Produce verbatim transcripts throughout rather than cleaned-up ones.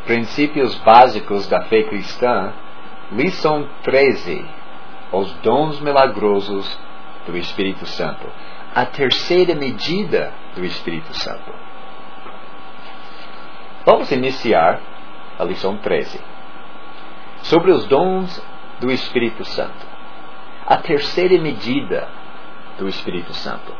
Princípios Básicos da Fé Cristã, Lição treze. Os Dons Milagrosos do Espírito Santo. A terceira medida do Espírito Santo. Vamos iniciar a lição treze. Sobre os dons do Espírito Santo. A terceira medida do Espírito Santo.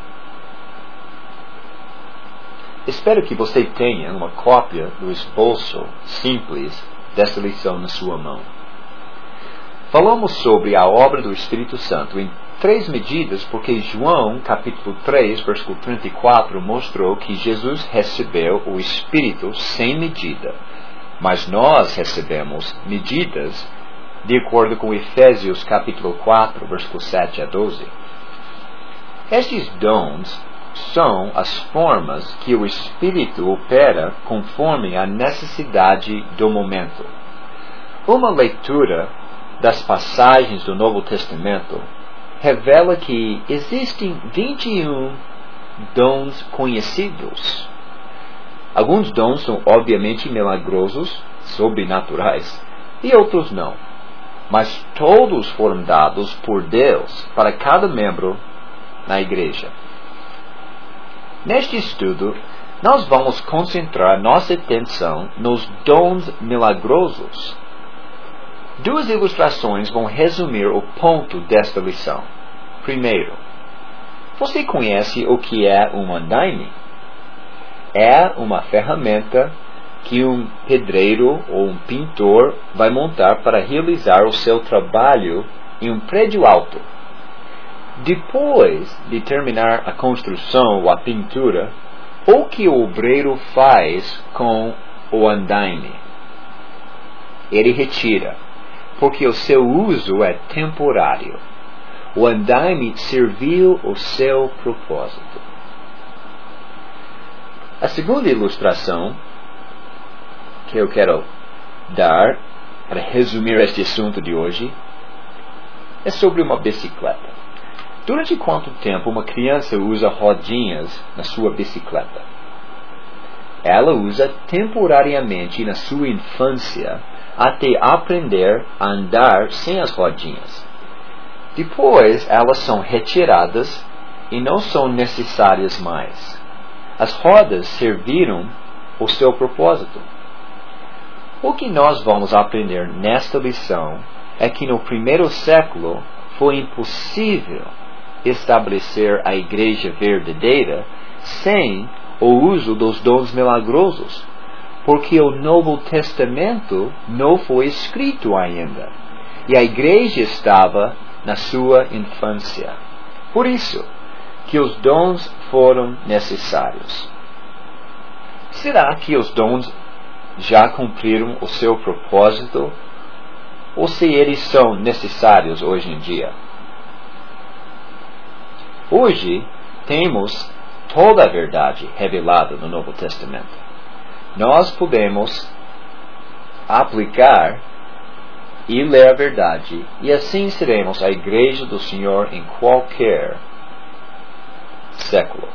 Espero que você tenha uma cópia do esboço simples dessa lição na sua mão. Falamos sobre a obra do Espírito Santo em três medidas, porque João, capítulo três, versículo trinta e quatro, mostrou que Jesus recebeu o Espírito sem medida. Mas nós recebemos medidas de acordo com Efésios, capítulo quatro, versículo sete a doze. Estes dons são as formas que o Espírito opera conforme a necessidade do momento. Uma leitura das passagens do Novo Testamento revela que existem vinte e um dons conhecidos. Alguns dons são obviamente milagrosos, sobrenaturais, e outros não. Mas todos foram dados por Deus para cada membro na igreja. Neste estudo, nós vamos concentrar nossa atenção nos dons milagrosos. Duas ilustrações vão resumir o ponto desta lição. Primeiro, você conhece o que é um andaime? É uma ferramenta que um pedreiro ou um pintor vai montar para realizar o seu trabalho em um prédio alto. Depois de terminar a construção ou a pintura, o que o obreiro faz com o andaime? Ele retira, porque o seu uso é temporário. O andaime serviu o seu propósito. A segunda ilustração que eu quero dar para resumir este assunto de hoje é sobre uma bicicleta. Durante quanto tempo uma criança usa rodinhas na sua bicicleta? Ela usa temporariamente na sua infância até aprender a andar sem as rodinhas. Depois elas são retiradas e não são necessárias mais. As rodas serviram o seu propósito. O que nós vamos aprender nesta lição é que no primeiro século foi impossível estabelecer a igreja verdadeira sem o uso dos dons milagrosos, porque o Novo Testamento não foi escrito ainda, e a igreja estava na sua infância. Por isso que os dons foram necessários. Será que os dons já cumpriram o seu propósito, ou se eles são necessários hoje em dia? Hoje temos toda a verdade revelada no Novo Testamento. Nós podemos aplicar e ler a verdade, e assim seremos a igreja do Senhor em qualquer século.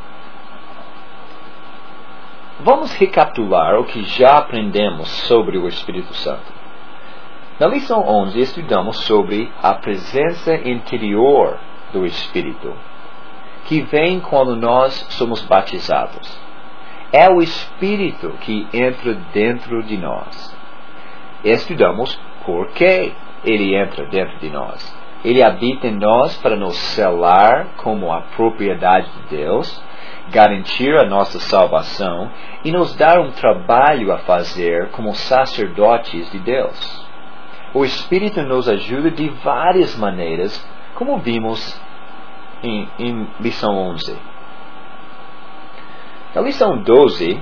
Vamos recapitular o que já aprendemos sobre o Espírito Santo. Na lição onze estudamos sobre a presença interior do Espírito, que vem quando nós somos batizados. É o Espírito que entra dentro de nós. Estudamos por que ele entra dentro de nós. Ele habita em nós para nos selar como a propriedade de Deus, garantir a nossa salvação e nos dar um trabalho a fazer como sacerdotes de Deus. O Espírito nos ajuda de várias maneiras, como vimos em, em lição onze. Na lição doze,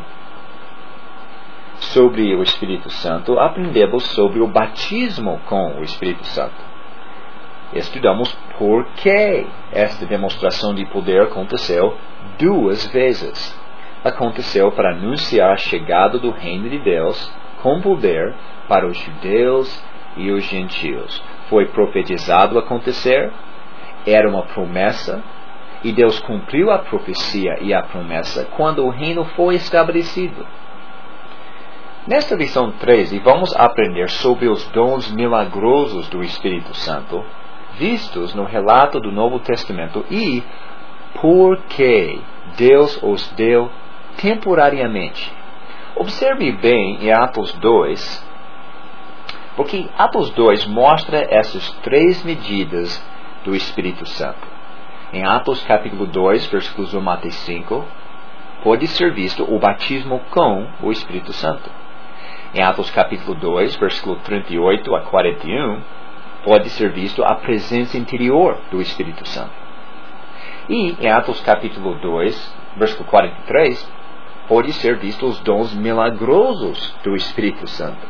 sobre o Espírito Santo, aprendemos sobre o batismo com o Espírito Santo. Estudamos por que esta demonstração de poder aconteceu duas vezes. Aconteceu para anunciar a chegada do reino de Deus com poder para os judeus e os gentios. Foi profetizado acontecer, era uma promessa, e Deus cumpriu a profecia e a promessa quando o reino foi estabelecido. Nesta lição treze, vamos aprender sobre os dons milagrosos do Espírito Santo, vistos no relato do Novo Testamento, e por que Deus os deu temporariamente. Observe bem em Atos dois, porque Atos dois mostra essas três medidas do Espírito Santo. Em Atos capítulo dois, versículos um até cinco, pode ser visto o batismo com o Espírito Santo. Em Atos capítulo dois, versículo trinta e oito a quarenta e um, pode ser visto a presença interior do Espírito Santo. E em Atos capítulo dois, versículo quarenta e três, pode ser visto os dons milagrosos do Espírito Santo.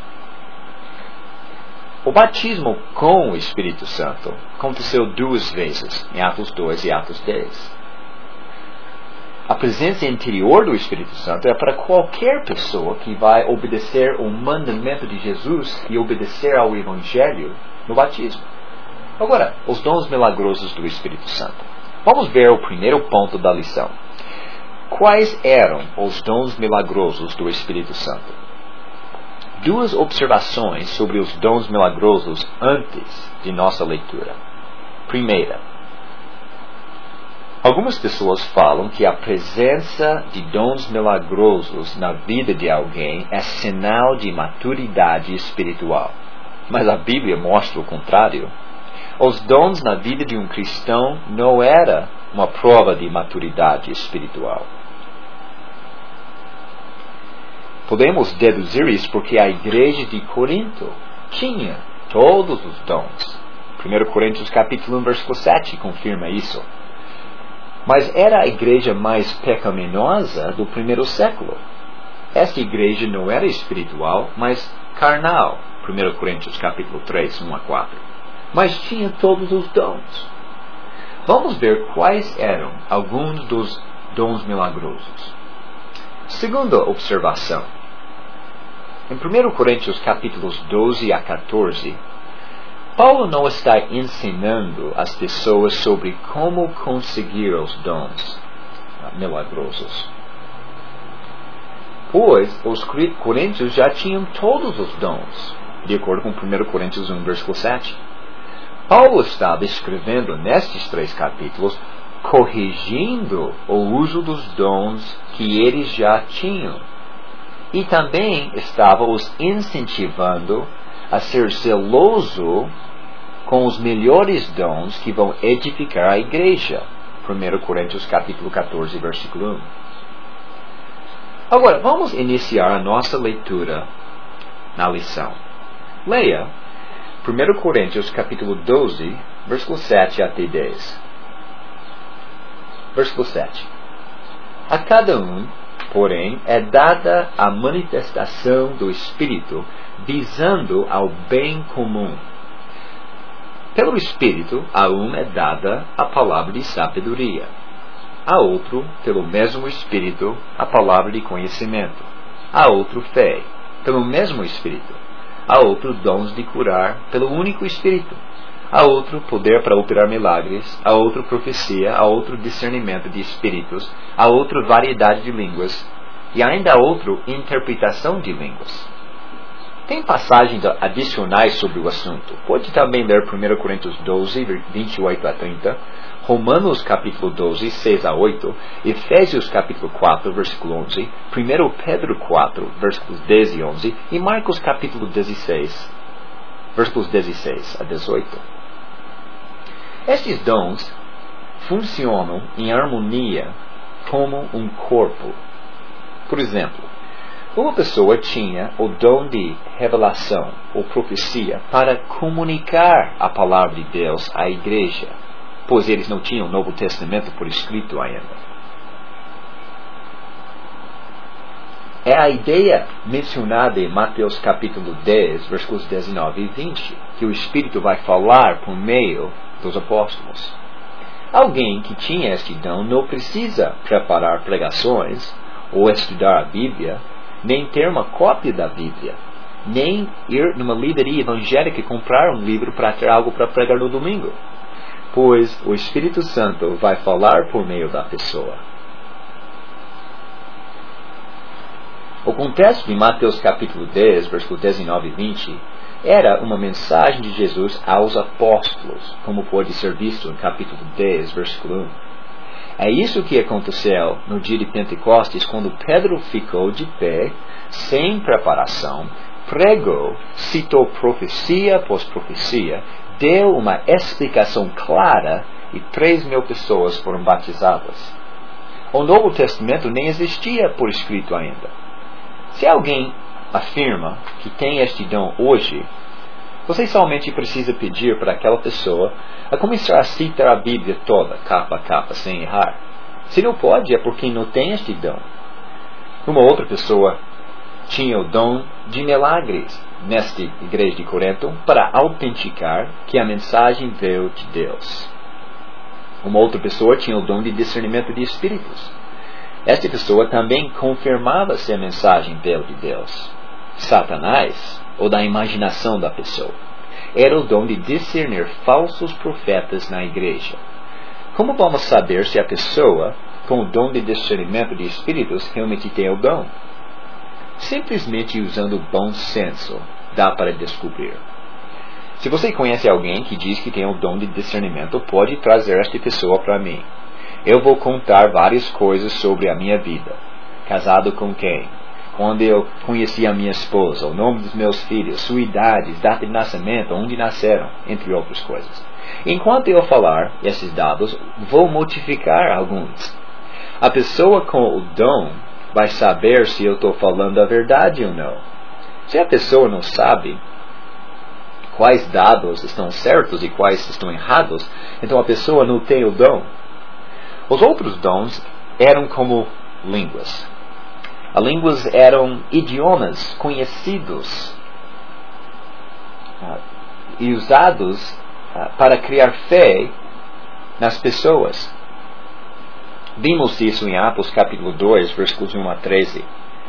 O batismo com o Espírito Santo aconteceu duas vezes, em Atos dois e Atos dez. A presença interior do Espírito Santo é para qualquer pessoa que vai obedecer o mandamento de Jesus e obedecer ao Evangelho no batismo. Agora, os dons milagrosos do Espírito Santo. Vamos ver o primeiro ponto da lição. Quais eram os dons milagrosos do Espírito Santo? Duas observações sobre os dons milagrosos antes de nossa leitura. Primeira, algumas pessoas falam que a presença de dons milagrosos na vida de alguém é sinal de maturidade espiritual. Mas a Bíblia mostra o contrário. Os dons na vida de um cristão não era uma prova de maturidade espiritual. Podemos deduzir isso porque a igreja de Corinto tinha todos os dons. primeira Coríntios capítulo um, versículo sete confirma isso. Mas era a igreja mais pecaminosa do primeiro século. Esta igreja não era espiritual, mas carnal. primeira Coríntios capítulo três, um a quatro. Mas tinha todos os dons. Vamos ver quais eram alguns dos dons milagrosos. Segunda observação. Em primeira Coríntios capítulos doze a quatorze, Paulo não está ensinando as pessoas sobre como conseguir os dons milagrosos. Pois os coríntios já tinham todos os dons, de acordo com primeira Coríntios um, versículo sete. Paulo estava escrevendo nestes três capítulos, corrigindo o uso dos dons que eles já tinham. E também estava os incentivando a ser zeloso com os melhores dons que vão edificar a igreja. primeira Coríntios capítulo quatorze, versículo um. Agora, vamos iniciar a nossa leitura na lição. Leia primeira Coríntios capítulo doze, versículo sete até dez. Versículo sete. A cada um, porém, é dada a manifestação do Espírito, visando ao bem comum. Pelo Espírito, a um é dada a palavra de sabedoria, a outro, pelo mesmo Espírito, a palavra de conhecimento, a outro fé, pelo mesmo Espírito, a outro dons de curar, pelo único Espírito, a outro poder para operar milagres, a outro profecia, a outro discernimento de espíritos, a outro variedade de línguas, e ainda a outro interpretação de línguas. Tem passagens adicionais sobre o assunto. Pode também ler primeira Coríntios doze, vinte e oito a trinta, Romanos capítulo doze, seis a oito, Efésios capítulo quatro, versículo onze, primeira Pedro quatro, versículos dez e onze, e Marcos capítulo dezesseis, versículos dezesseis a dezoito. Estes dons funcionam em harmonia como um corpo. Por exemplo, uma pessoa tinha o dom de revelação ou profecia para comunicar a palavra de Deus à igreja, pois eles não tinham o Novo Testamento por escrito ainda. É a ideia mencionada em Mateus capítulo dez, versículos dezenove e vinte, que o Espírito vai falar por meio dos apóstolos. Alguém que tinha este dom não precisa preparar pregações ou estudar a Bíblia, nem ter uma cópia da Bíblia, nem ir numa livraria evangélica e comprar um livro para ter algo para pregar no domingo, pois o Espírito Santo vai falar por meio da pessoa. O contexto de Mateus capítulo dez, versículo dezenove e vinte, era uma mensagem de Jesus aos apóstolos, como pode ser visto em capítulo dez, versículo um. É isso que aconteceu no dia de Pentecostes, quando Pedro ficou de pé, sem preparação, pregou, citou profecia após profecia, deu uma explicação clara e três mil pessoas foram batizadas. O Novo Testamento nem existia por escrito ainda. Se alguém afirma que tem este dom hoje, você somente precisa pedir para aquela pessoa a começar a citar a Bíblia toda, capa a capa, sem errar. Se não pode, é porque não tem este dom. Uma outra pessoa tinha o dom de milagres nesta igreja de Corinto para autenticar que a mensagem veio de Deus. Uma outra pessoa tinha o dom de discernimento de espíritos. Esta pessoa também confirmava se a mensagem veio de Deus, Satanás ou da imaginação da pessoa. Era o dom de discernir falsos profetas na igreja. Como vamos saber se a pessoa com o dom de discernimento de espíritos realmente tem o dom? Simplesmente usando o bom senso dá para descobrir. Se você conhece alguém que diz que tem o dom de discernimento, pode trazer esta pessoa para mim. Eu vou contar várias coisas sobre a minha vida. Casado com quem? Quando eu conheci a minha esposa, o nome dos meus filhos, sua idade, data de nascimento, onde nasceram, entre outras coisas. Enquanto eu falar esses dados, vou modificar alguns. A pessoa com o dom vai saber se eu estou falando a verdade ou não. Se a pessoa não sabe quais dados estão certos e quais estão errados, então a pessoa não tem o dom. Os outros dons eram como línguas. As línguas eram idiomas conhecidos uh, e usados uh, para criar fé nas pessoas. Vimos isso em Atos capítulo dois, versículos um a treze.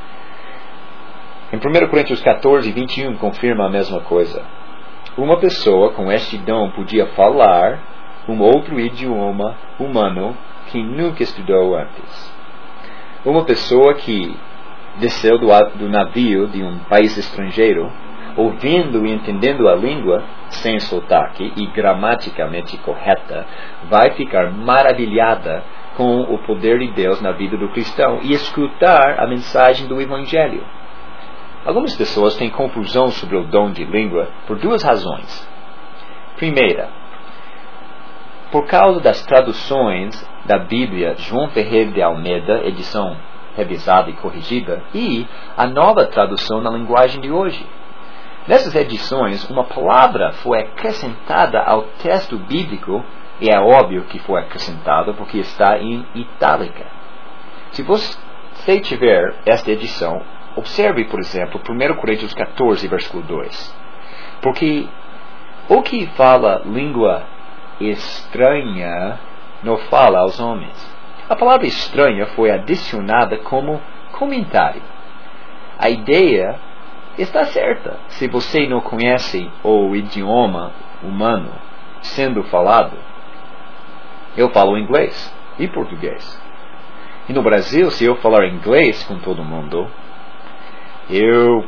Em primeira Coríntios catorze, vinte e um confirma a mesma coisa. Uma pessoa com este dom podia falar um outro idioma humano que nunca estudou antes. Uma pessoa que desceu do, do navio de um país estrangeiro, ouvindo e entendendo a língua sem sotaque e gramaticalmente correta, vai ficar maravilhada com o poder de Deus na vida do cristão e escutar a mensagem do Evangelho. Algumas pessoas têm confusão sobre o dom de língua por duas razões. Primeira, por causa das traduções da Bíblia João Ferreira de Almeida, edição revisada e corrigida, e a nova tradução na linguagem de hoje. Nessas edições, uma palavra foi acrescentada ao texto bíblico, e é óbvio que foi acrescentada porque está em itálica. Se você tiver esta edição, observe, por exemplo, primeira Coríntios catorze, versículo dois. Porque o que fala língua estranha não fala aos homens. A palavra estranha foi adicionada como comentário. A ideia está certa. Se você não conhece o idioma humano sendo falado, eu falo inglês e português. E no Brasil, se eu falar inglês com todo mundo, eu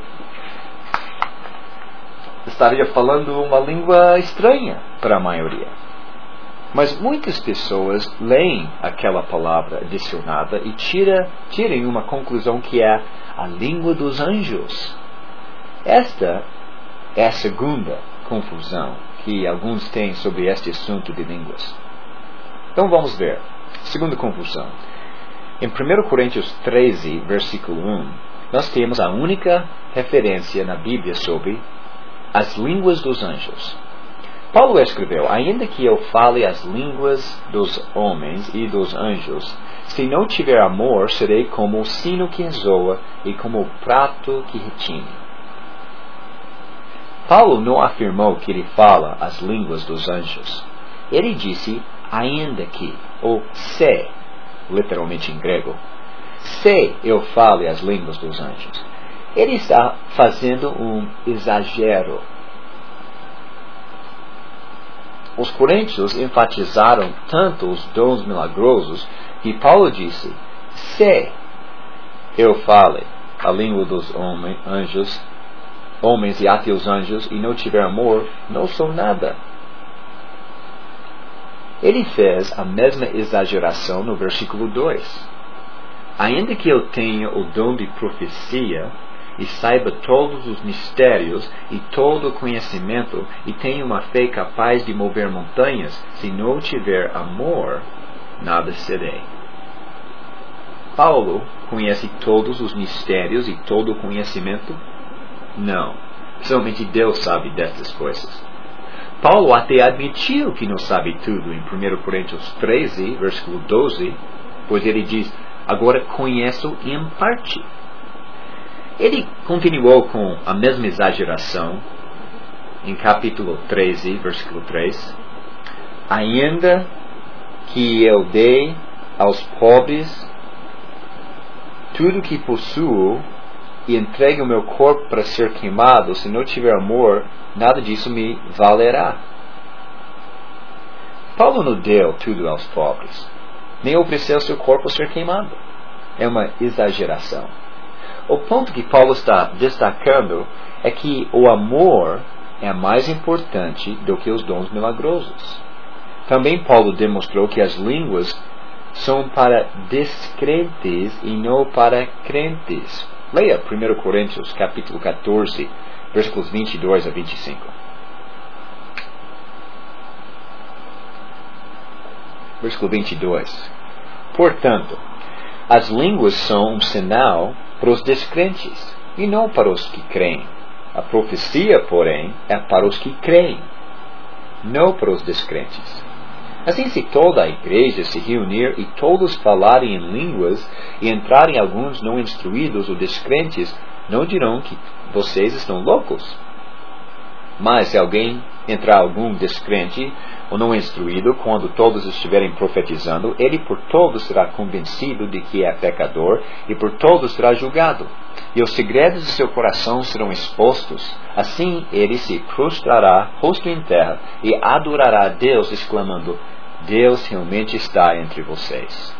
estaria falando uma língua estranha para a maioria. Mas muitas pessoas leem aquela palavra adicionada e tira, tirem uma conclusão que é a língua dos anjos. Esta é a segunda confusão que alguns têm sobre este assunto de línguas. Então vamos ver. Segunda confusão. Em primeira Coríntios treze, versículo um, nós temos a única referência na Bíblia sobre as línguas dos anjos. Paulo escreveu: ainda que eu fale as línguas dos homens e dos anjos, se não tiver amor, serei como o sino que ressoa e como o prato que retine. Paulo não afirmou que ele fala as línguas dos anjos. Ele disse ainda que, ou se, literalmente em grego, se eu fale as línguas dos anjos. Ele está fazendo um exagero. Os coríntios enfatizaram tanto os dons milagrosos que Paulo disse: se eu fale a língua dos homem, anjos, homens e até os anjos, e não tiver amor, não sou nada. Ele fez a mesma exageração no versículo dois. Ainda que eu tenha o dom de profecia, e saiba todos os mistérios e todo o conhecimento, e tenha uma fé capaz de mover montanhas, se não tiver amor, nada serei. Paulo conhece todos os mistérios e todo o conhecimento? Não. Somente Deus sabe destas coisas. Paulo até admitiu que não sabe tudo em primeira Coríntios treze, versículo doze, pois ele diz, agora conheço em parte. Ele continuou com a mesma exageração em capítulo treze, versículo três. Ainda que eu dei aos pobres tudo que possuo e entregue o meu corpo para ser queimado, se não tiver amor, nada disso me valerá. Paulo não deu tudo aos pobres, nem ofereceu seu corpo a ser queimado. É uma exageração. O ponto que Paulo está destacando é que o amor é mais importante do que os dons milagrosos. Também Paulo demonstrou que as línguas são para descrentes e não para crentes. Leia primeira Coríntios capítulo catorze, versículos vinte e dois a vinte e cinco. Versículo vinte e dois. Portanto, as línguas são um sinal para os descrentes e não para os que creem. A profecia, porém, é para os que creem, não para os descrentes. Assim, se toda a igreja se reunir e todos falarem em línguas e entrarem alguns não instruídos ou descrentes, não dirão que vocês estão loucos. Mas se alguém entrar algum descrente ou não instruído, quando todos estiverem profetizando, ele por todos será convencido de que é pecador e por todos será julgado. E os segredos de seu coração serão expostos. Assim ele se prostrará, rosto em terra, e adorará a Deus, exclamando, Deus realmente está entre vocês.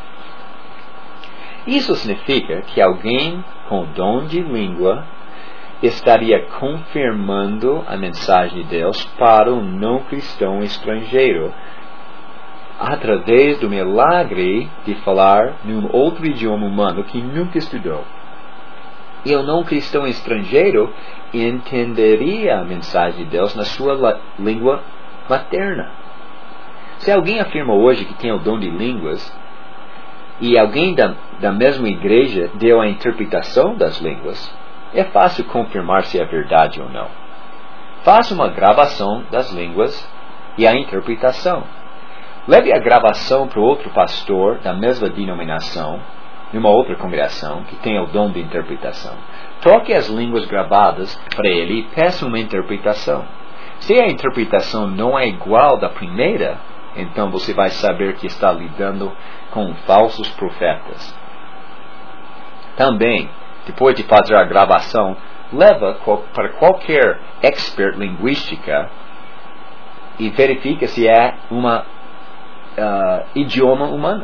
Isso significa que alguém com dom de língua estaria confirmando a mensagem de Deus para um não cristão estrangeiro, através do milagre de falar num outro idioma humano que nunca estudou. E o não cristão estrangeiro entenderia a mensagem de Deus na sua língua materna. Se alguém afirma hoje que tem o dom de línguas, e alguém da, da mesma igreja deu a interpretação das línguas, é fácil confirmar se é verdade ou não. Faça uma gravação das línguas e a interpretação. Leve a gravação para outro pastor da mesma denominação, numa outra congregação, que tenha o dom de interpretação. Troque as línguas gravadas para ele e peça uma interpretação. Se a interpretação não é igual da primeira, então você vai saber que está lidando com falsos profetas. Também, depois de fazer a gravação, leva para qualquer expert linguística e verifica se é um uh, idioma humano.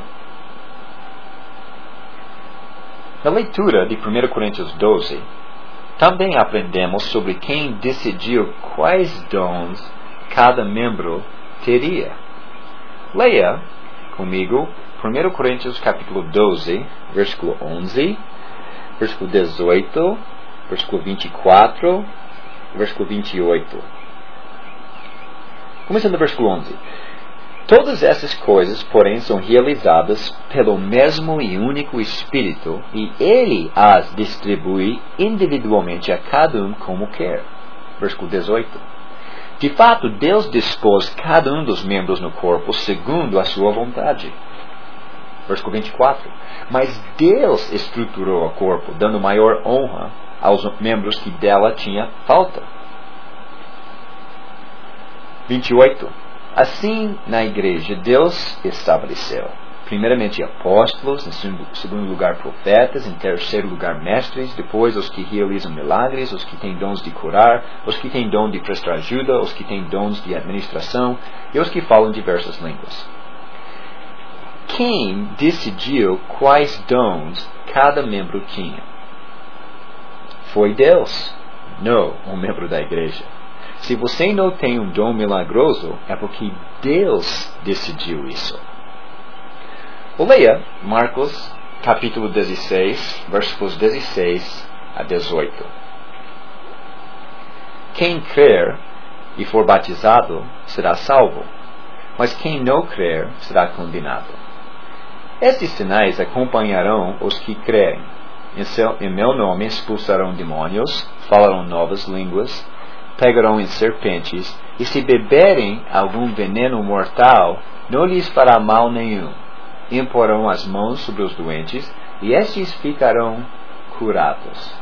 Na leitura de primeira Coríntios doze, também aprendemos sobre quem decidiu quais dons cada membro teria. Leia comigo primeira Coríntios capítulo doze, versículo onze, versículo dezoito, versículo vinte e quatro, versículo vinte e oito. Começando no versículo onze. Todas essas coisas, porém, são realizadas pelo mesmo e único Espírito, e Ele as distribui individualmente a cada um como quer. Versículo dezoito. De fato, Deus dispôs cada um dos membros no corpo segundo a sua vontade. Versículo vinte e quatro. Mas Deus estruturou o corpo, dando maior honra aos membros que dela tinha falta. vinte e oito. Assim, na igreja, Deus estabeleceu, primeiramente apóstolos, em segundo lugar profetas, em terceiro lugar mestres, depois os que realizam milagres, os que têm dons de curar, os que têm dom de prestar ajuda, os que têm dons de administração e os que falam diversas línguas. Quem decidiu quais dons cada membro tinha? foi Deus, não um membro da igreja. Se você não tem um dom milagroso, é porque Deus decidiu isso. Leia Marcos capítulo dezesseis, versículos dezesseis a dezoito. Quem crer e for batizado será salvo, mas quem não crer será condenado. Estes sinais acompanharão os que crerem. Em, seu, em meu nome expulsarão demônios, falarão novas línguas, pegarão em serpentes, e se beberem algum veneno mortal, não lhes fará mal nenhum. Imporão as mãos sobre os doentes, e estes ficarão curados.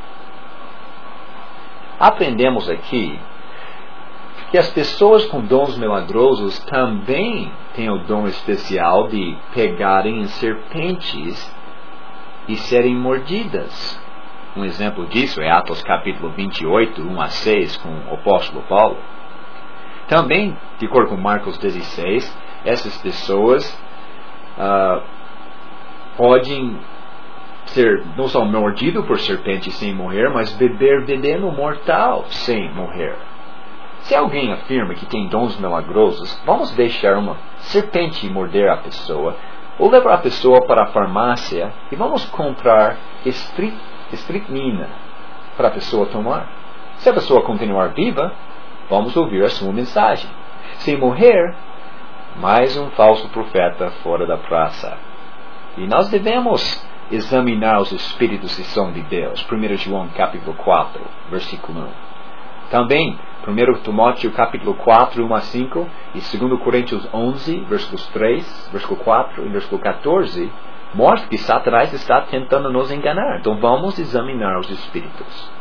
Aprendemos aqui que as pessoas com dons milagrosos também têm o dom especial de pegarem em serpentes e serem mordidas. Um exemplo disso é Atos capítulo vinte e oito, um a seis, com o apóstolo Paulo. Também, de acordo com Marcos dezesseis, essas pessoas uh, podem ser não só mordidas por serpentes sem morrer, mas beber veneno mortal sem morrer. Se alguém afirma que tem dons milagrosos, vamos deixar uma serpente morder a pessoa, ou levar a pessoa para a farmácia e vamos comprar estri- estricnina para a pessoa tomar. Se a pessoa continuar viva, vamos ouvir a sua mensagem. Se morrer, mais um falso profeta fora da praça. E nós devemos examinar os espíritos que são de Deus. primeiro João capítulo quatro, versículo um. Também primeiro Timóteo capítulo quatro, um a cinco, e dois Coríntios onze, versículos três, versículo quatro e versículo catorze, mostra que Satanás está tentando nos enganar. Então vamos examinar os espíritos.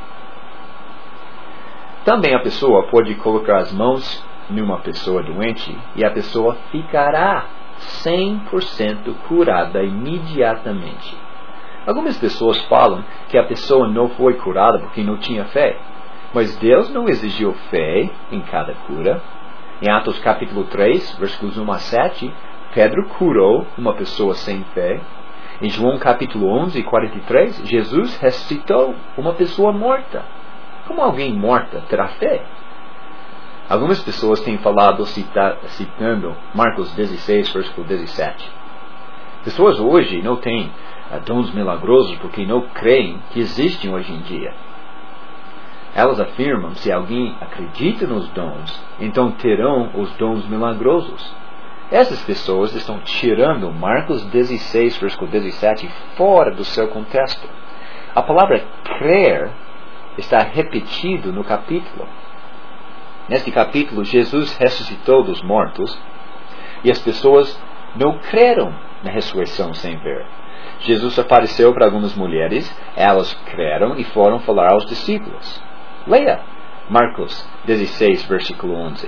Também a pessoa pode colocar as mãos numa pessoa doente e a pessoa ficará cem por cento curada imediatamente. Algumas pessoas falam que a pessoa não foi curada porque não tinha fé. Mas Deus não exigiu fé em cada cura. Em Atos capítulo três, versículos um a sete, Pedro curou uma pessoa sem fé. Em João capítulo onze, quarenta e três, Jesus ressuscitou uma pessoa morta. Como alguém morta terá fé? Algumas pessoas têm falado cita, citando Marcos dezesseis, versículo dezessete. Pessoas hoje não têm uh, dons milagrosos porque não creem que existem hoje em dia. Elas afirmam que se alguém acredita nos dons, então terão os dons milagrosos. Essas pessoas estão tirando Marcos dezesseis, versículo dezessete, fora do seu contexto. A palavra crer está repetido no capítulo. Neste capítulo, Jesus ressuscitou dos mortos e as pessoas não creram na ressurreição sem ver. Jesus apareceu para algumas mulheres, elas creram e foram falar aos discípulos. Leia Marcos dezesseis, versículo onze.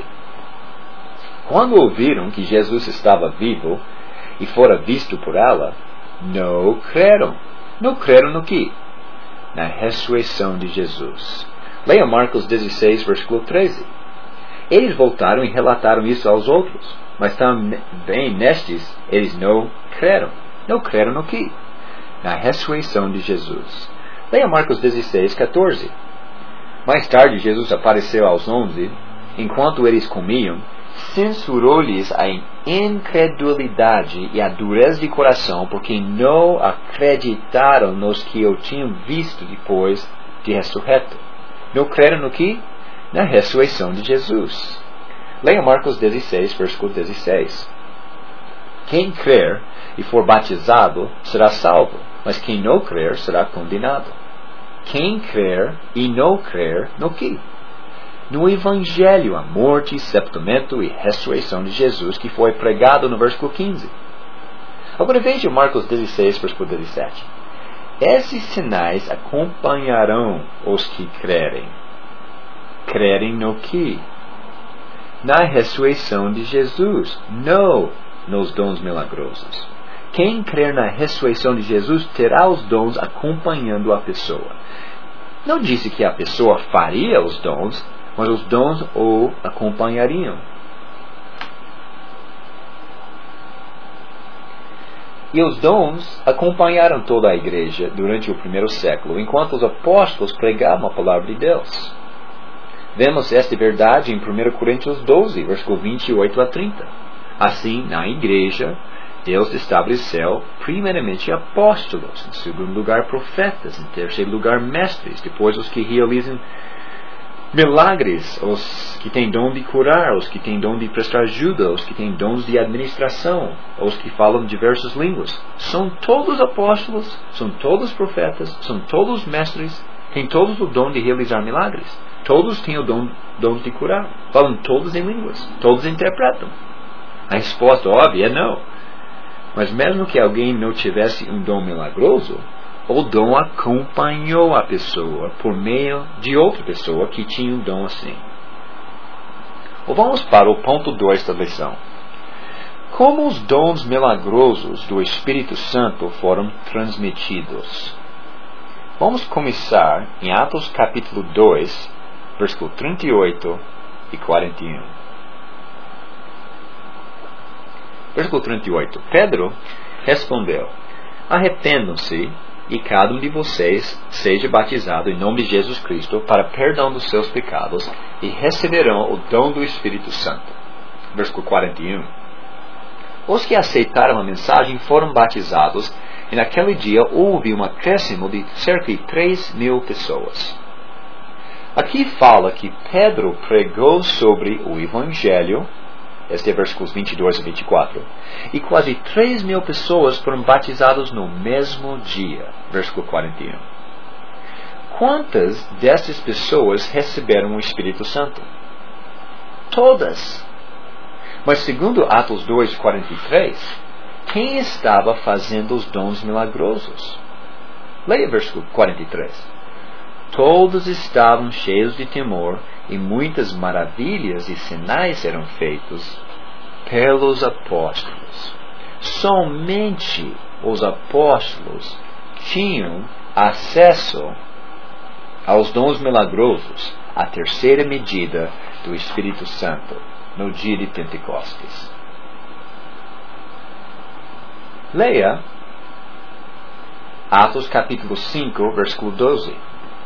Quando ouviram que Jesus estava vivo e fora visto por ela, não creram. Não creram no que? Na ressurreição de Jesus. Leia Marcos dezesseis, versículo treze. Eles voltaram e relataram isso aos outros, mas também nestes eles não creram. Não creram no que? Na ressurreição de Jesus. Leia Marcos dezesseis, catorze. Mais tarde, Jesus apareceu aos onze, enquanto eles comiam, censurou-lhes a incredulidade e a dureza de coração, porque não acreditaram nos que eu tinha visto depois de ressurreto. Não creram no que? Na ressurreição de Jesus. Leia Marcos dezesseis, versículo dezesseis. Quem crer e for batizado será salvo, mas quem não crer será condenado. Quem crer e não crer no que? No Evangelho, a morte, sepultamento e ressurreição de Jesus, que foi pregado no versículo quinze. Agora veja Marcos dezesseis, versículo dezessete. Esses sinais acompanharão os que crerem. Crerem no que? Na ressurreição de Jesus, não nos dons milagrosos. Quem crer na ressurreição de Jesus terá os dons acompanhando a pessoa. Não disse que a pessoa faria os dons, mas os dons o acompanhariam. E os dons acompanharam toda a igreja durante o primeiro século, enquanto os apóstolos pregavam a palavra de Deus. Vemos esta verdade em primeira Coríntios doze, versículo vinte e oito a trinta. Assim, na igreja, Deus estabeleceu primeiramente apóstolos, em segundo lugar profetas, em terceiro lugar mestres, depois os que realizam milagres, os que têm dom de curar, os que têm dom de prestar ajuda, os que têm dons de administração, os que falam diversas línguas. São todos apóstolos, são todos profetas, são todos mestres, têm todos o dom de realizar milagres. Todos têm o dom, dom de curar, falam todos em línguas, todos interpretam. A resposta óbvia é não. Mas mesmo que alguém não tivesse um dom milagroso, o dom acompanhou a pessoa por meio de outra pessoa que tinha um dom assim. Vamos para o ponto dois da lição. Como os dons milagrosos do Espírito Santo foram transmitidos? Vamos começar em Atos capítulo dois, versículo trinta e oito e quarenta e um. Versículo trinta e oito. Pedro respondeu: arrependam-se e cada um de vocês seja batizado em nome de Jesus Cristo para perdão dos seus pecados e receberão o dom do Espírito Santo. Versículo quarenta e um. Os que aceitaram a mensagem foram batizados e naquele dia houve um acréscimo de cerca de três mil pessoas. Aqui fala que Pedro pregou sobre o Evangelho. Este é versículos vinte e dois a vinte e quatro. E quase três mil pessoas foram batizadas no mesmo dia. Versículo quarenta e um. Quantas dessas pessoas receberam o Espírito Santo? Todas. Mas segundo Atos dois, quarenta e três, quem estava fazendo os dons milagrosos? Leia versículo quarenta e três. Todos estavam cheios de temor e muitas maravilhas e sinais eram feitos pelos apóstolos. Somente os apóstolos tinham acesso aos dons milagrosos, a terceira medida do Espírito Santo, no dia de Pentecostes. Leia Atos capítulo cinco, versículo doze.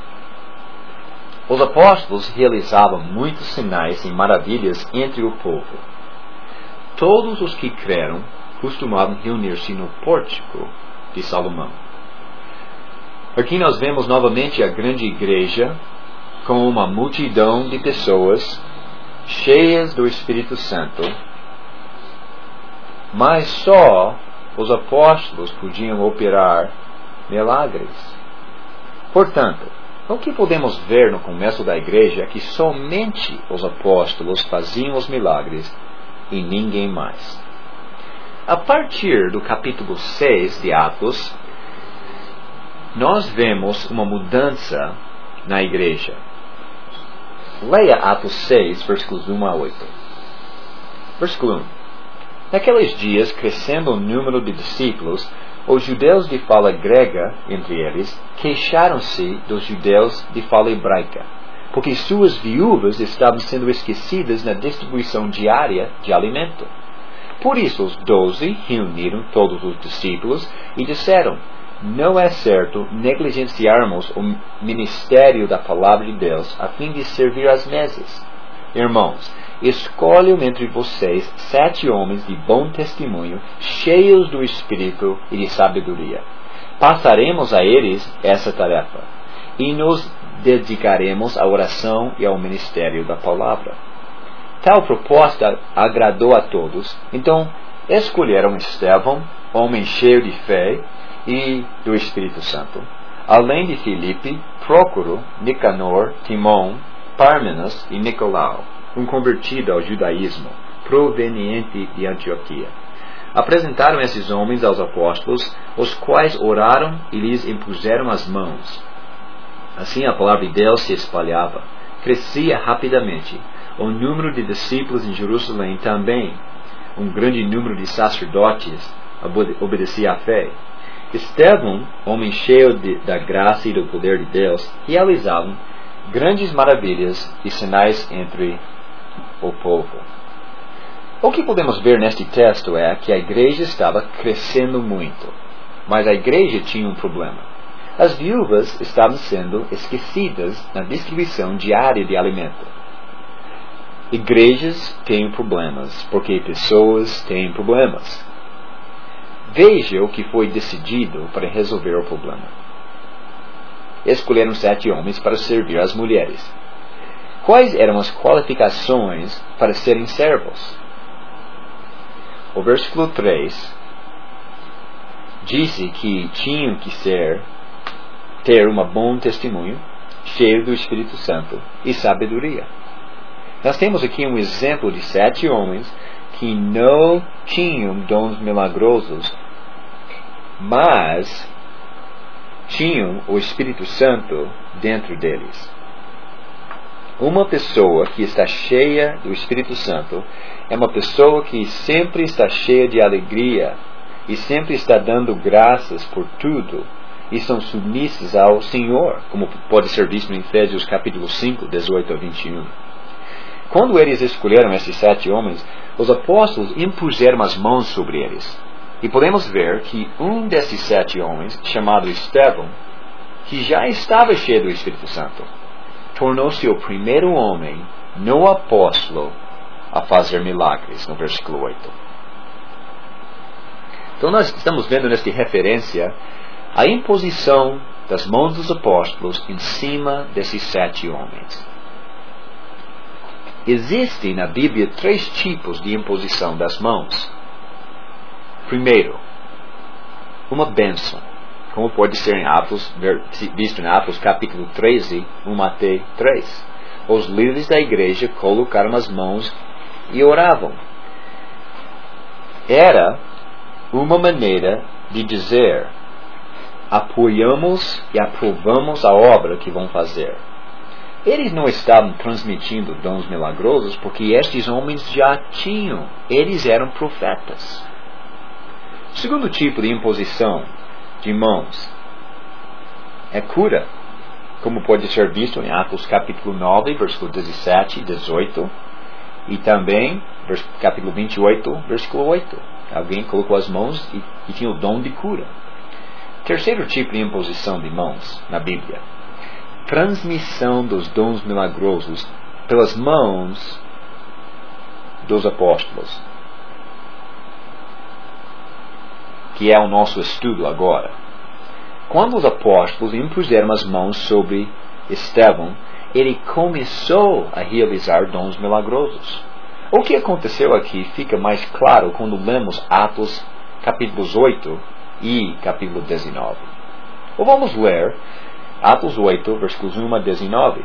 Os apóstolos realizavam muitos sinais e maravilhas entre o povo. Todos os que creram costumavam reunir-se no pórtico de Salomão. Aqui nós vemos novamente a grande igreja com uma multidão de pessoas cheias do Espírito Santo, mas só os apóstolos podiam operar milagres. Portanto, o que podemos ver no começo da igreja é que somente os apóstolos faziam os milagres e ninguém mais. A partir do capítulo seis de Atos, nós vemos uma mudança na igreja. Leia Atos seis, versículos um a oito. Versículo um. Naqueles dias, crescendo o número de discípulos, os judeus de fala grega, entre eles, queixaram-se dos judeus de fala hebraica, porque suas viúvas estavam sendo esquecidas na distribuição diária de alimento. Por isso os doze reuniram todos os discípulos e disseram: não é certo negligenciarmos o ministério da palavra de Deus a fim de servir às mesas. Irmãos, escolham entre vocês sete homens de bom testemunho, cheios do Espírito e de sabedoria. Passaremos a eles essa tarefa, e nos dedicaremos à oração e ao ministério da palavra. Tal proposta agradou a todos, então escolheram Estevão, homem cheio de fé e do Espírito Santo, além de Filipe, Prócoro, Nicanor, Timão, Pármenas e Nicolau, um convertido ao judaísmo, proveniente de Antioquia. Apresentaram esses homens aos apóstolos, os quais oraram e lhes impuseram as mãos. Assim a palavra de Deus se espalhava, crescia rapidamente. O número de discípulos em Jerusalém também. Um grande número de sacerdotes obedecia à fé. Estevão, homem cheio de, da graça e do poder de Deus, realizavam grandes maravilhas e sinais entre o povo. O que podemos ver neste texto é que a igreja estava crescendo muito, mas a igreja tinha um problema. As viúvas estavam sendo esquecidas na distribuição diária de alimento. Igrejas têm problemas, porque pessoas têm problemas. Veja o que foi decidido para resolver o problema. Escolheram sete homens para servir as mulheres. Quais eram as qualificações para serem servos? O versículo três disse que tinham que ser, ter um bom testemunho, cheio do Espírito Santo e sabedoria. Nós temos aqui um exemplo de sete homens que não tinham dons milagrosos, mas tinham o Espírito Santo dentro deles. Uma pessoa que está cheia do Espírito Santo é uma pessoa que sempre está cheia de alegria e sempre está dando graças por tudo e são submissos ao Senhor, como pode ser visto em Efésios capítulo cinco, dezoito a vinte e um. Quando eles escolheram esses sete homens, os apóstolos impuseram as mãos sobre eles. E podemos ver que um desses sete homens, chamado Estevão, que já estava cheio do Espírito Santo, tornou-se o primeiro homem, não apóstolo, a fazer milagres, no versículo oito. Então nós estamos vendo nesta referência a imposição das mãos dos apóstolos em cima desses sete homens. Existem na Bíblia três tipos de imposição das mãos. Primeiro, uma bênção, como pode ser em Atos, visto em Atos capítulo treze, um até três. Os líderes da igreja colocaram as mãos e oravam. Era uma maneira de dizer: apoiamos e aprovamos a obra que vão fazer. Eles não estavam transmitindo dons milagrosos porque estes homens já tinham, eles eram profetas. Segundo tipo de imposição de mãos é cura, como pode ser visto em Atos capítulo nove, versículo dezessete e dezoito, e também capítulo vinte e oito, versículo oito. Alguém colocou as mãos e, e tinha o dom de cura. Terceiro tipo de imposição de mãos na Bíblia: transmissão dos dons milagrosos pelas mãos dos apóstolos, que é o nosso estudo agora. Quando os apóstolos impuseram as mãos sobre Estevão, ele começou a realizar dons milagrosos. O que aconteceu aqui fica mais claro quando lemos Atos capítulos oito e capítulo dezenove. Ou vamos ler Atos oito, versículos um a dezenove.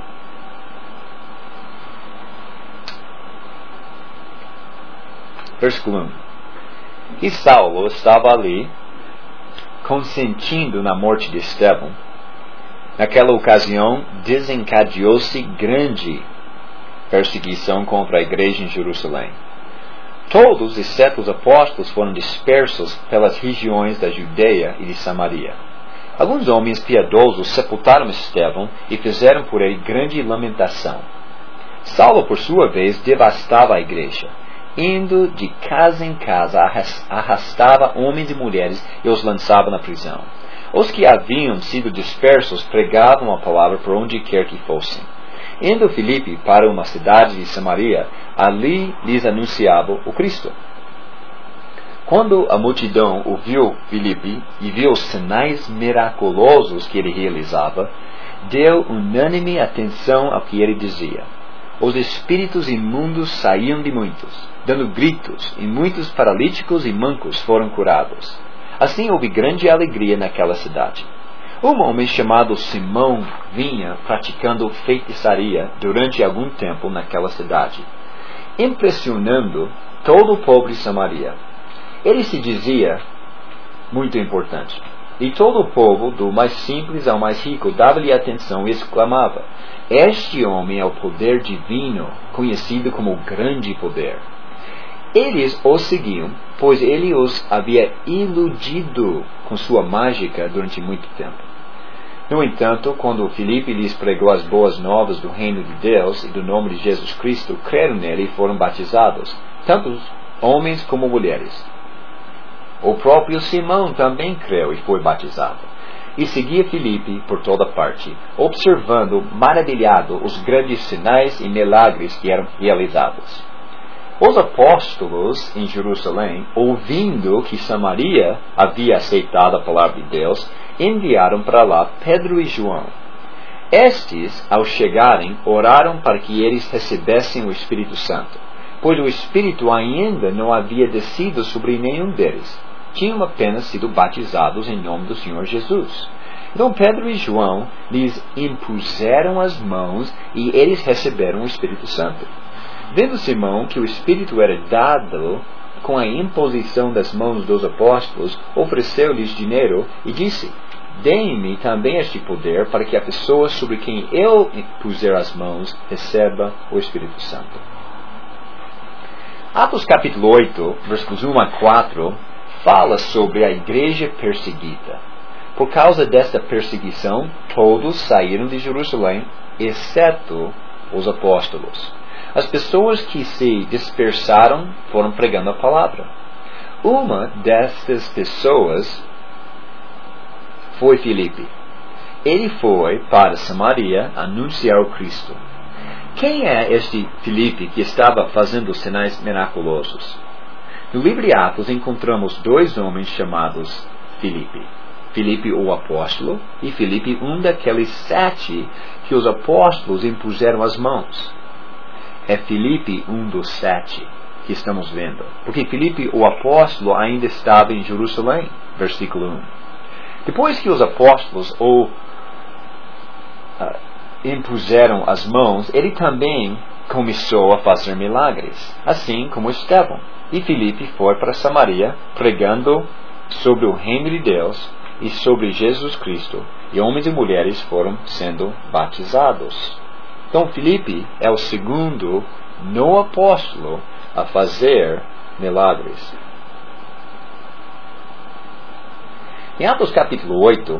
Versículo um. E Saulo estava ali, consentindo na morte de Estevão. Naquela ocasião, desencadeou-se grande perseguição contra a igreja em Jerusalém. Todos, exceto os apóstolos, foram dispersos pelas regiões da Judeia e de Samaria. Alguns homens piedosos sepultaram Estevão e fizeram por ele grande lamentação. Saulo, por sua vez, devastava a igreja. Indo de casa em casa, arrastava homens e mulheres e os lançava na prisão. Os que haviam sido dispersos pregavam a palavra por onde quer que fossem. Indo Filipe para uma cidade de Samaria, ali lhes anunciava o Cristo. Quando a multidão ouviu Filipe e viu os sinais miraculosos que ele realizava, deu unânime atenção ao que ele dizia. Os espíritos imundos saíam de muitos, dando gritos, e muitos paralíticos e mancos foram curados. Assim houve grande alegria naquela cidade. Um homem chamado Simão vinha praticando feitiçaria durante algum tempo naquela cidade, impressionando todo o povo de Samaria. Ele se dizia muito importante, e todo o povo, do mais simples ao mais rico, dava-lhe atenção e exclamava: este homem é o poder divino, conhecido como o grande poder. Eles o seguiam, pois ele os havia iludido com sua mágica durante muito tempo. No entanto, quando Filipe lhes pregou as boas novas do reino de Deus e do nome de Jesus Cristo, creram nele e foram batizados, tanto homens como mulheres. O próprio Simão também creu e foi batizado. E seguia Filipe por toda parte, observando maravilhado os grandes sinais e milagres que eram realizados. Os apóstolos em Jerusalém, ouvindo que Samaria havia aceitado a palavra de Deus, enviaram para lá Pedro e João. Estes, ao chegarem, oraram para que eles recebessem o Espírito Santo, pois o Espírito ainda não havia descido sobre nenhum deles. Tinham apenas sido batizados em nome do Senhor Jesus. Então Pedro e João lhes impuseram as mãos e eles receberam o Espírito Santo. Vendo Simão que o Espírito era dado com a imposição das mãos dos apóstolos, ofereceu-lhes dinheiro e disse: Deem-me também este poder para que a pessoa sobre quem eu puser as mãos receba o Espírito Santo. Atos capítulo oito, versículos um a quatro, fala sobre a igreja perseguida. Por causa desta perseguição, todos saíram de Jerusalém, exceto os apóstolos. As pessoas que se dispersaram foram pregando a palavra. Uma destas pessoas foi Filipe. Ele foi para Samaria anunciar o Cristo. Quem é este Filipe que estava fazendo sinais miraculosos? No livro de Atos encontramos dois homens chamados Filipe. Filipe o apóstolo e Filipe um daqueles sete que os apóstolos impuseram as mãos. É Filipe um dos sete que estamos vendo. Porque Filipe o apóstolo ainda estava em Jerusalém. Versículo um. Depois que os apóstolos o uh, impuseram as mãos, ele também começou a fazer milagres, assim como Estevão. E Filipe foi para Samaria, pregando sobre o reino de Deus e sobre Jesus Cristo. E homens e mulheres foram sendo batizados. Então Filipe é o segundo não apóstolo a fazer milagres. Em Atos capítulo oito,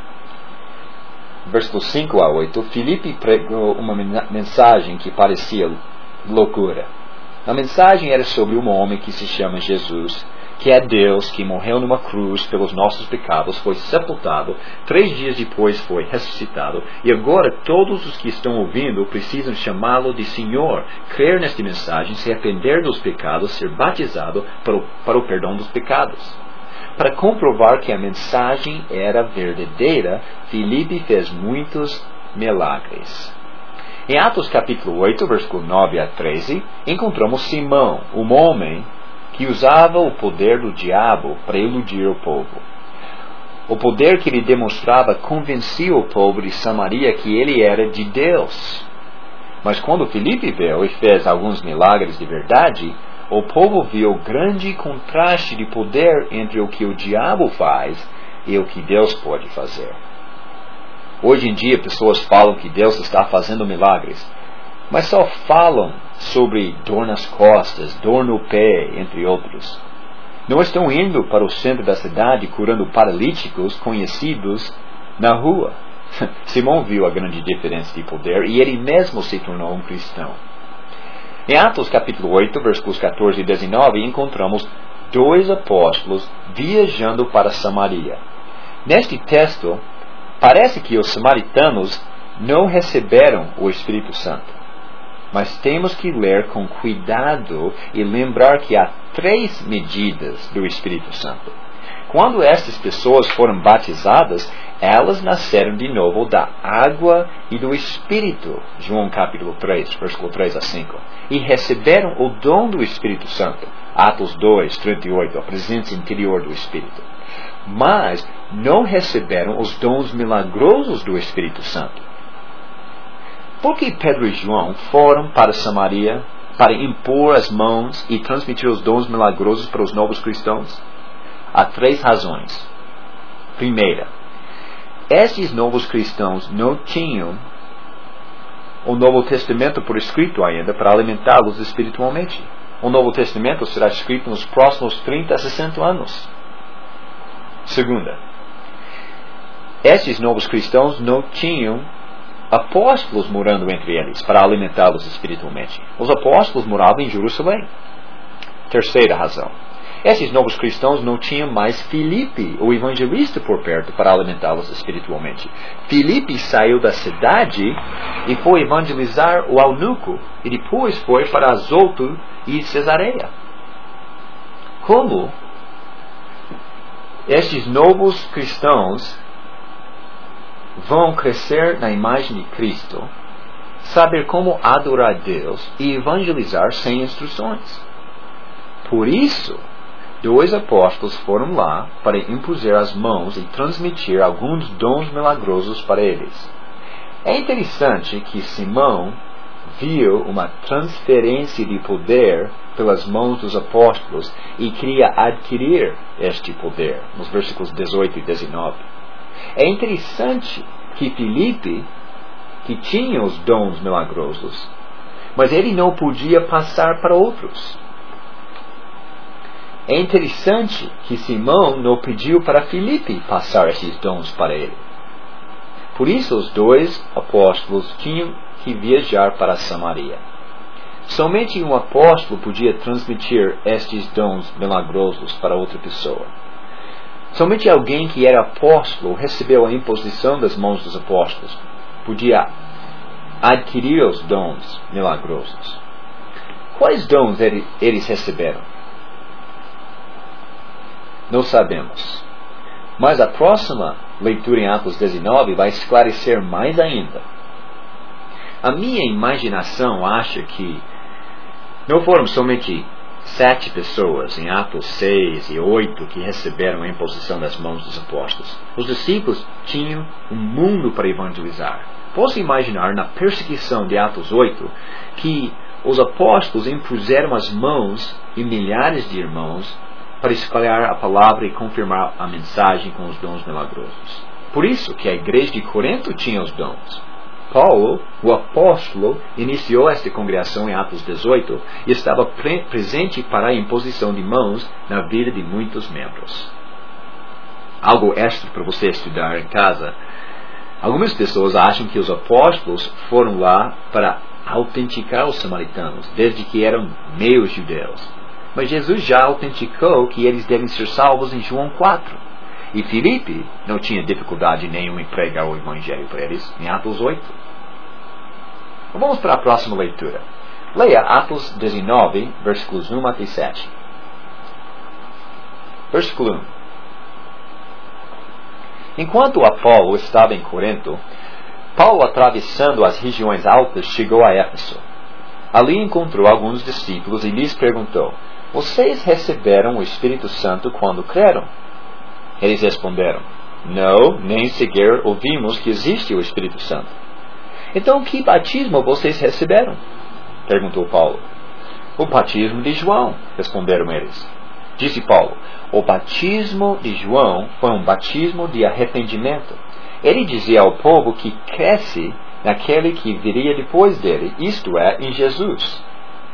versículos cinco a oito, Filipe pregou uma mensagem que parecia loucura. A mensagem era sobre um homem que se chama Jesus, que é Deus, que morreu numa cruz pelos nossos pecados, foi sepultado, três dias depois foi ressuscitado, e agora todos os que estão ouvindo precisam chamá-lo de Senhor, crer nesta mensagem, se arrepender dos pecados, ser batizado para o, para o perdão dos pecados. Para comprovar que a mensagem era verdadeira, Filipe fez muitos milagres. Em Atos capítulo oito, versículo nove a treze, encontramos Simão, um homem que usava o poder do diabo para iludir o povo. O poder que ele demonstrava convencia o povo de Samaria que ele era de Deus. Mas quando Filipe veio e fez alguns milagres de verdade, o povo viu o grande contraste de poder entre o que o diabo faz e o que Deus pode fazer. Hoje em dia, pessoas falam que Deus está fazendo milagres, mas só falam sobre dor nas costas, dor no pé, entre outros. Não estão indo para o centro da cidade curando paralíticos conhecidos na rua. Simão viu a grande diferença de poder e ele mesmo se tornou um cristão. Em Atos capítulo oito, versículos catorze e dezenove, encontramos dois apóstolos viajando para Samaria. Neste texto, parece que os samaritanos não receberam o Espírito Santo. Mas temos que ler com cuidado e lembrar que há três medidas do Espírito Santo. Quando essas pessoas foram batizadas, elas nasceram de novo da água e do Espírito. João capítulo três, versículo três a cinco. E receberam o dom do Espírito Santo. Atos dois, trinta e oito, a presença interior do Espírito. Mas não receberam os dons milagrosos do Espírito Santo. Por que Pedro e João foram para Samaria para impor as mãos e transmitir os dons milagrosos para os novos cristãos? Há três razões. Primeira, estes novos cristãos não tinham o Novo Testamento por escrito ainda para alimentá-los espiritualmente. O Novo Testamento será escrito nos próximos trinta a sessenta anos. Segunda, estes novos cristãos não tinham apóstolos morando entre eles para alimentá-los espiritualmente. Os apóstolos moravam em Jerusalém. Terceira razão. Esses novos cristãos não tinham mais Filipe, o evangelista, por perto para alimentá-los espiritualmente. Filipe saiu da cidade e foi evangelizar o eunuco, e depois foi para Azoto e Cesareia. Como estes novos cristãos vão crescer na imagem de Cristo, saber como adorar Deus e evangelizar sem instruções? Por isso, dois apóstolos foram lá para impor as mãos e transmitir alguns dons milagrosos para eles. É interessante que Simão viu uma transferência de poder pelas mãos dos apóstolos e queria adquirir este poder, nos versículos dezoito e dezenove. É interessante que Filipe, que tinha os dons milagrosos, mas ele não podia passar para outros. É interessante que Simão não pediu para Filipe passar esses dons para ele. Por isso os dois apóstolos tinham que viajar para Samaria. Somente um apóstolo podia transmitir estes dons milagrosos para outra pessoa. Somente alguém que era apóstolo recebeu a imposição das mãos dos apóstolos. Podia adquirir os dons milagrosos. Quais dons eles receberam? Não sabemos. Mas a próxima leitura em Atos dezenove vai esclarecer mais ainda. A minha imaginação acha que não foram somente sete pessoas em Atos seis e oito que receberam a imposição das mãos dos apóstolos. Os discípulos tinham um mundo para evangelizar. Posso imaginar na perseguição de Atos oito que os apóstolos impuseram as mãos em milhares de irmãos para espalhar a palavra e confirmar a mensagem com os dons milagrosos. Por isso que a igreja de Corinto tinha os dons. Paulo, o apóstolo, iniciou esta congregação em Atos dezoito e estava pre- presente para a imposição de mãos na vida de muitos membros. Algo extra para você estudar em casa. Algumas pessoas acham que os apóstolos foram lá para autenticar os samaritanos, desde que eram meio judeus. Mas Jesus já autenticou que eles devem ser salvos em João quatro. E Filipe não tinha dificuldade nenhuma em pregar o evangelho para eles em Atos oito. Vamos para a próxima leitura. Leia Atos dezenove, versículos um até sete. Versículo um. Enquanto Apolo estava em Corinto, Paulo, atravessando as regiões altas, chegou a Éfeso. Ali encontrou alguns discípulos e lhes perguntou: vocês receberam o Espírito Santo quando creram? Eles responderam: não, nem sequer ouvimos que existe o Espírito Santo. Então que batismo vocês receberam? Perguntou Paulo. O batismo de João, responderam eles. Disse Paulo: o batismo de João foi um batismo de arrependimento. Ele dizia ao povo que cresce naquele que viria depois dele, isto é, em Jesus.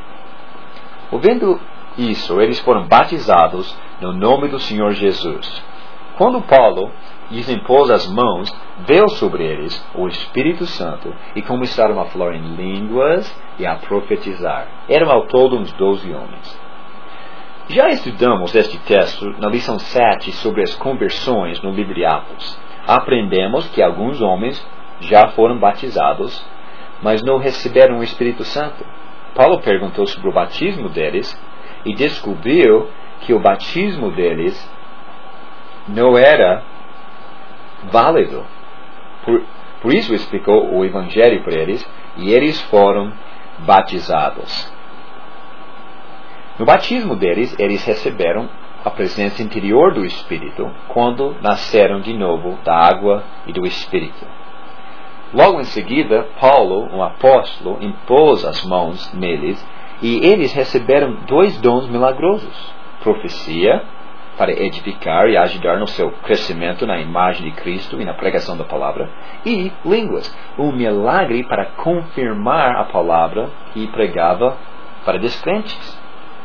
Ouvindo isso, eles foram batizados no nome do Senhor Jesus. Quando Paulo lhes impôs as mãos, veio sobre eles o Espírito Santo e começaram a falar em línguas e a profetizar. Eram ao todo uns doze homens. Já estudamos este texto na lição sete sobre as conversões no livro de Atos. Aprendemos que alguns homens já foram batizados, mas não receberam o Espírito Santo. Paulo perguntou sobre o batismo deles e descobriu que o batismo deles não era válido. Por, por isso explicou o Evangelho para eles e eles foram batizados. No batismo deles, eles receberam a presença interior do Espírito quando nasceram de novo da água e do Espírito. Logo em seguida, Paulo, um apóstolo, impôs as mãos neles e eles receberam dois dons milagrosos: profecia, para edificar e ajudar no seu crescimento na imagem de Cristo e na pregação da palavra, e línguas, um milagre para confirmar a palavra que pregava para descrentes.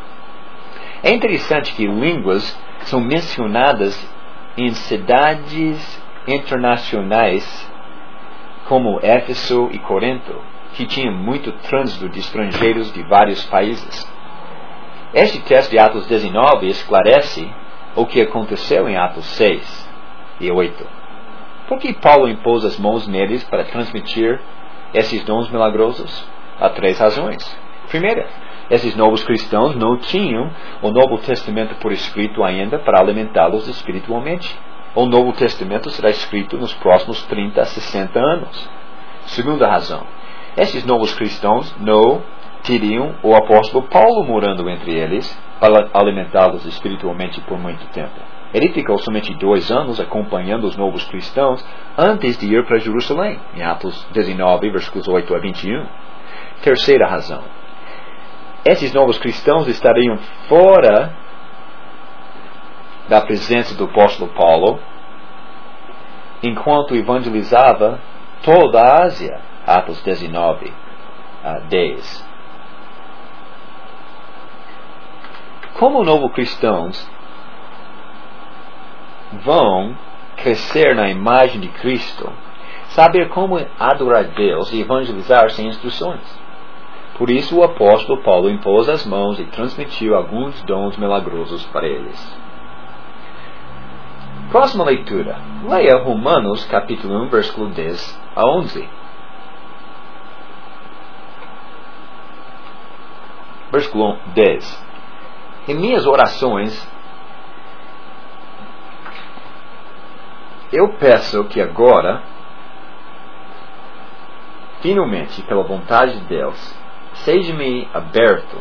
É interessante que línguas são mencionadas em cidades internacionais como Éfeso e Corinto, que tinham muito trânsito de estrangeiros de vários países. Este texto de Atos dezenove esclarece o que aconteceu em Atos seis e oito. Por que Paulo impôs as mãos neles para transmitir esses dons milagrosos? Há três razões. Primeira, esses novos cristãos não tinham o Novo Testamento por escrito ainda para alimentá-los espiritualmente. O Novo Testamento será escrito nos próximos trinta a sessenta anos. Segunda razão, esses novos cristãos não teriam o apóstolo Paulo morando entre eles para alimentá-los espiritualmente por muito tempo. Ele ficou somente dois anos acompanhando os novos cristãos antes de ir para Jerusalém, em Atos dezenove, versículos oito a vinte e um. Terceira razão, esses novos cristãos estariam fora da presença do apóstolo Paulo enquanto evangelizava toda a Ásia. Atos dezenove, dez. Como novos cristãos vão crescer na imagem de Cristo, saber como adorar Deus e evangelizar sem instruções. Por isso o apóstolo Paulo impôs as mãos e transmitiu alguns dons milagrosos para eles. Próxima leitura. Leia Romanos capítulo um, versículo dez a onze. Versículo dez. Em minhas orações, eu peço que agora, finalmente, pela vontade de Deus, seja-me aberto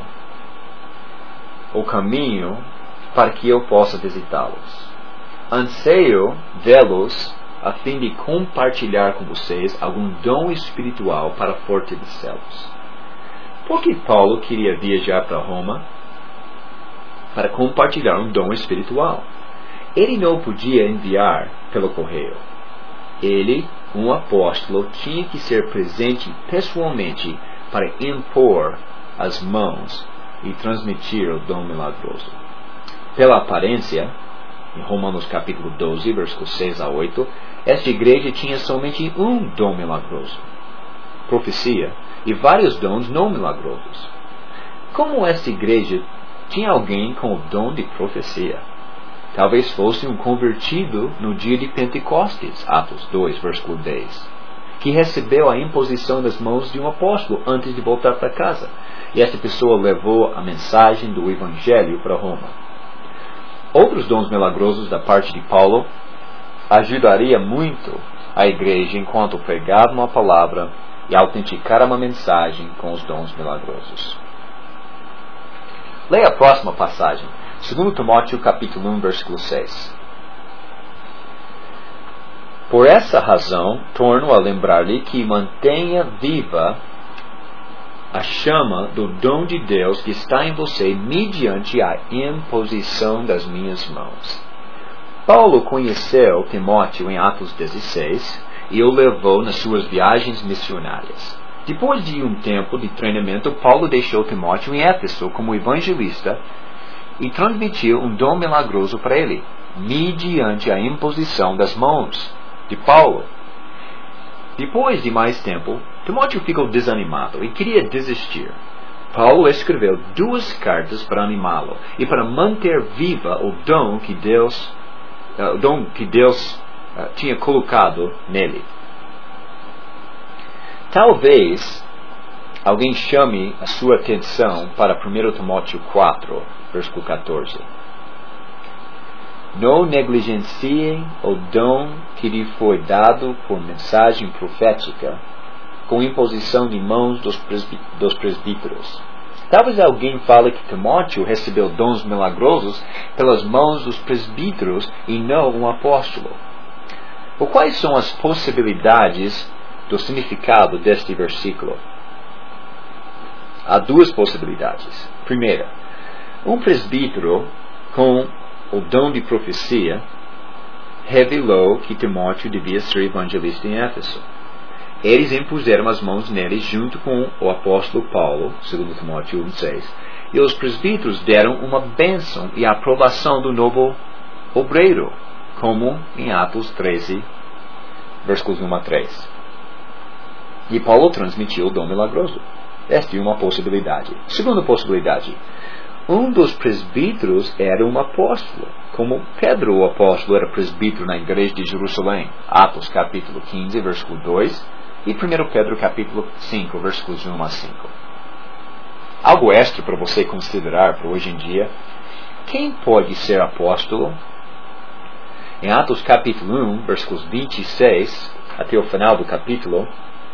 o caminho para que eu possa visitá-los. Anseio vê-los a fim de compartilhar com vocês algum dom espiritual para fortalecê-los. Por que Paulo queria viajar para Roma? Para compartilhar um dom espiritual. Ele não podia enviar pelo correio. Ele, um apóstolo, tinha que ser presente pessoalmente para impor as mãos e transmitir o dom milagroso. Pela aparência, em Romanos capítulo doze, versículos seis a oito, esta igreja tinha somente um dom milagroso, profecia, e vários dons não milagrosos. Como esta igreja tinha alguém com o dom de profecia? Talvez fosse um convertido no dia de Pentecostes, Atos dois, versículo dez, que recebeu a imposição das mãos de um apóstolo antes de voltar para casa. E essa pessoa levou a mensagem do Evangelho para Roma. Outros dons milagrosos da parte de Paulo ajudaria muito a igreja enquanto pregava uma palavra e autenticar uma mensagem com os dons milagrosos. Leia a próxima passagem. Segundo Timóteo capítulo um, versículo seis. Por essa razão, torno a lembrar-lhe que mantenha viva a chama do dom de Deus que está em você mediante a imposição das minhas mãos. Paulo conheceu Timóteo em Atos dezesseis e o levou nas suas viagens missionárias. Depois de um tempo de treinamento, Paulo deixou Timóteo em Éfeso como evangelista e transmitiu um dom milagroso para ele, mediante a imposição das mãos de Paulo. Depois de mais tempo, Timóteo ficou desanimado e queria desistir. Paulo escreveu duas cartas para animá-lo e para manter viva o dom que Deus, uh, o dom que Deus uh, tinha colocado nele. Talvez alguém chame a sua atenção para primeiro Timóteo quatro, versículo catorze. Não negligenciem o dom que lhe foi dado por mensagem profética, com imposição de mãos dos, presbí- dos presbíteros. Talvez alguém fale que Timóteo recebeu dons milagrosos pelas mãos dos presbíteros e não um apóstolo. Ou quais são as possibilidades do significado deste versículo? Há duas possibilidades. Primeira, um presbítero com o dom de profecia revelou que Timóteo devia ser evangelista em Éfeso. Eles impuseram as mãos nele junto com o apóstolo Paulo, segundo Timóteo um, seis, e os presbíteros deram uma bênção e a aprovação do novo obreiro, como em Atos treze, versículos um a três. E Paulo transmitiu o dom milagroso. Esta é uma possibilidade. Segunda possibilidade. um dos presbíteros era um apóstolo, como Pedro, o apóstolo, era presbítero na igreja de Jerusalém. Atos capítulo quinze, versículo dois, e primeiro Pedro capítulo cinco, versículos um a cinco. Algo extra para você considerar para hoje em dia: quem pode ser apóstolo? Em Atos capítulo um, versículos vinte e seis, até o final do capítulo,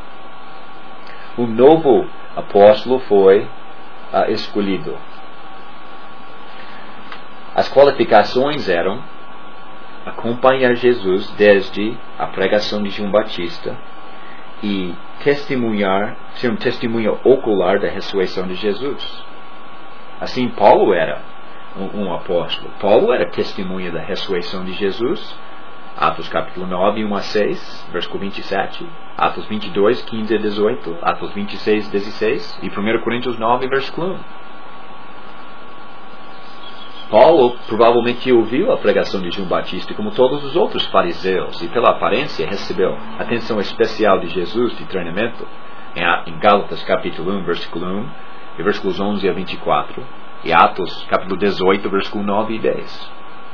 o novo apóstolo foi uh, escolhido. As qualificações eram acompanhar Jesus desde a pregação de João Batista e testemunhar, ser um testemunho ocular da ressurreição de Jesus. Assim, Paulo era um, um apóstolo. Paulo era testemunha da ressurreição de Jesus. Atos capítulo nove, um a seis, versículo vinte e sete. Atos vinte e dois, quinze a dezoito. Atos vinte e seis, dezesseis. E primeiro Coríntios nove, versículo um. Paulo provavelmente ouviu a pregação de João Batista como todos os outros fariseus e pela aparência recebeu atenção especial de Jesus de treinamento em Gálatas capítulo um, versículo um e versículos onze a vinte e quatro e Atos capítulo dezoito, versículo nove e dez.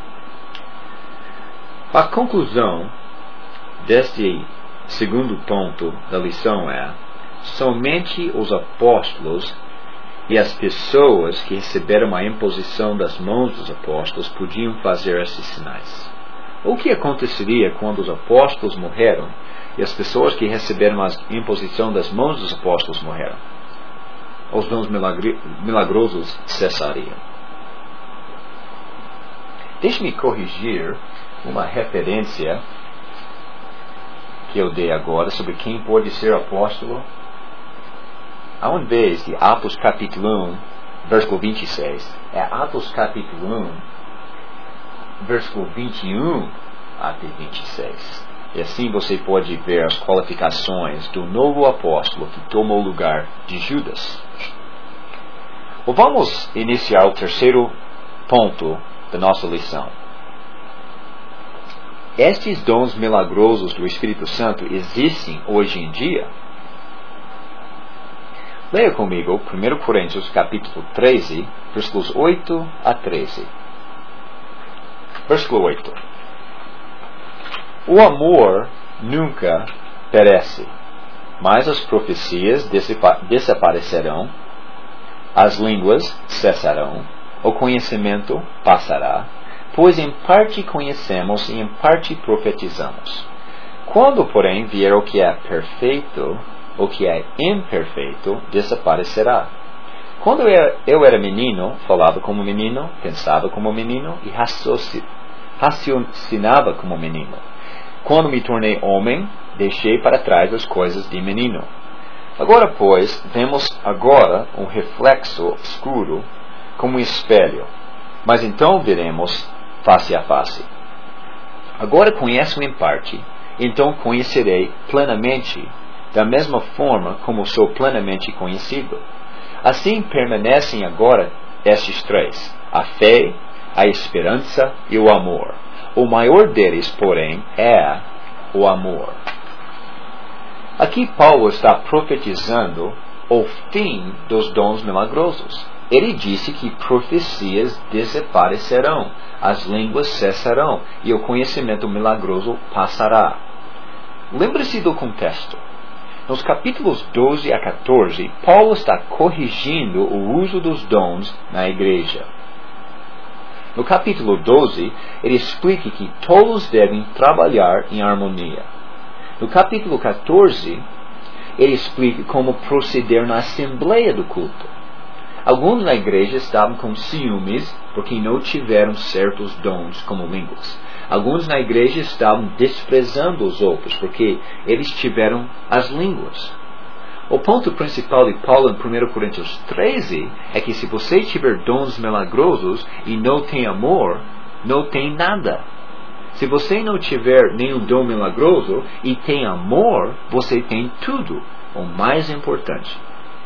A conclusão deste segundo ponto da lição é: somente os apóstolos e as pessoas que receberam a imposição das mãos dos apóstolos podiam fazer esses sinais. O que aconteceria quando os apóstolos morreram e as pessoas que receberam a imposição das mãos dos apóstolos morreram? Os dons milagrosos cessariam. Deixe-me corrigir uma referência que eu dei agora sobre quem pode ser apóstolo. Ao invés de Atos capítulo um, versículo vinte e seis, é Atos capítulo um, versículo vinte e um até vinte e seis. E assim você pode ver as qualificações do novo apóstolo que tomou o lugar de Judas. Vamos iniciar o terceiro ponto da nossa lição. Estes dons milagrosos do Espírito Santo existem hoje em dia? Leia comigo primeiro Coríntios capítulo treze, versículos oito a treze. Versículo oito. O amor nunca perece, mas as profecias desaparecerão, as línguas cessarão, o conhecimento passará, pois em parte conhecemos e em parte profetizamos. Quando, porém, vier o que é perfeito, o que é imperfeito desaparecerá. Quando eu era, eu era menino, falava como menino, pensava como menino e raciocinava como menino. Quando me tornei homem, deixei para trás as coisas de menino. Agora, pois, vemos agora um reflexo escuro como um espelho, mas então veremos face a face. Agora conheço em parte, então conhecerei plenamente, da mesma forma como sou plenamente conhecido. Assim permanecem agora estes três: a fé, a esperança e o amor. O maior deles, porém, é o amor. Aqui Paulo está profetizando o fim dos dons milagrosos. Ele disse que profecias desaparecerão, as línguas cessarão e o conhecimento milagroso passará. Lembre-se do contexto. Nos capítulos doze a quatorze, Paulo está corrigindo o uso dos dons na igreja. No capítulo doze, ele explica que todos devem trabalhar em harmonia. No capítulo quatorze, ele explica como proceder na assembleia do culto. Alguns na igreja estavam com ciúmes porque não tiveram certos dons como línguas. Alguns na igreja estavam desprezando os outros porque eles tiveram as línguas. O ponto principal de Paulo em primeiro Coríntios treze é que se você tiver dons milagrosos e não tem amor, não tem nada. Se você não tiver nenhum dom milagroso e tem amor, você tem tudo, o mais importante.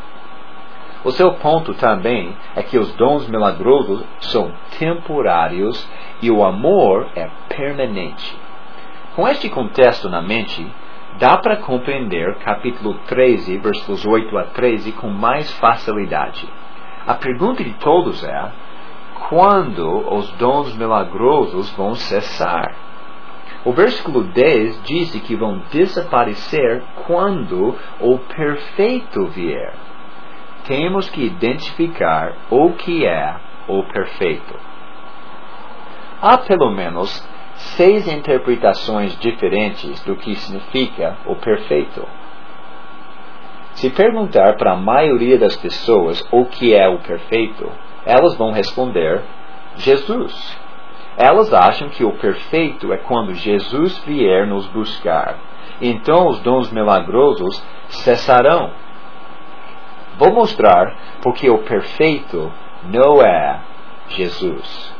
O seu ponto também é que os dons milagrosos são temporários e o amor é permanente. Com este contexto na mente, dá para compreender capítulo treze, versículos oito a treze com mais facilidade. A pergunta de todos é: quando os dons milagrosos vão cessar? O versículo dez diz que vão desaparecer quando o perfeito vier. Temos que identificar o que é o perfeito. Há pelo menos seis interpretações diferentes do que significa o perfeito. Se perguntar para a maioria das pessoas o que é o perfeito, elas vão responder: Jesus. Elas acham que o perfeito é quando Jesus vier nos buscar. Então os dons milagrosos cessarão. Vou mostrar porque o perfeito não é Jesus.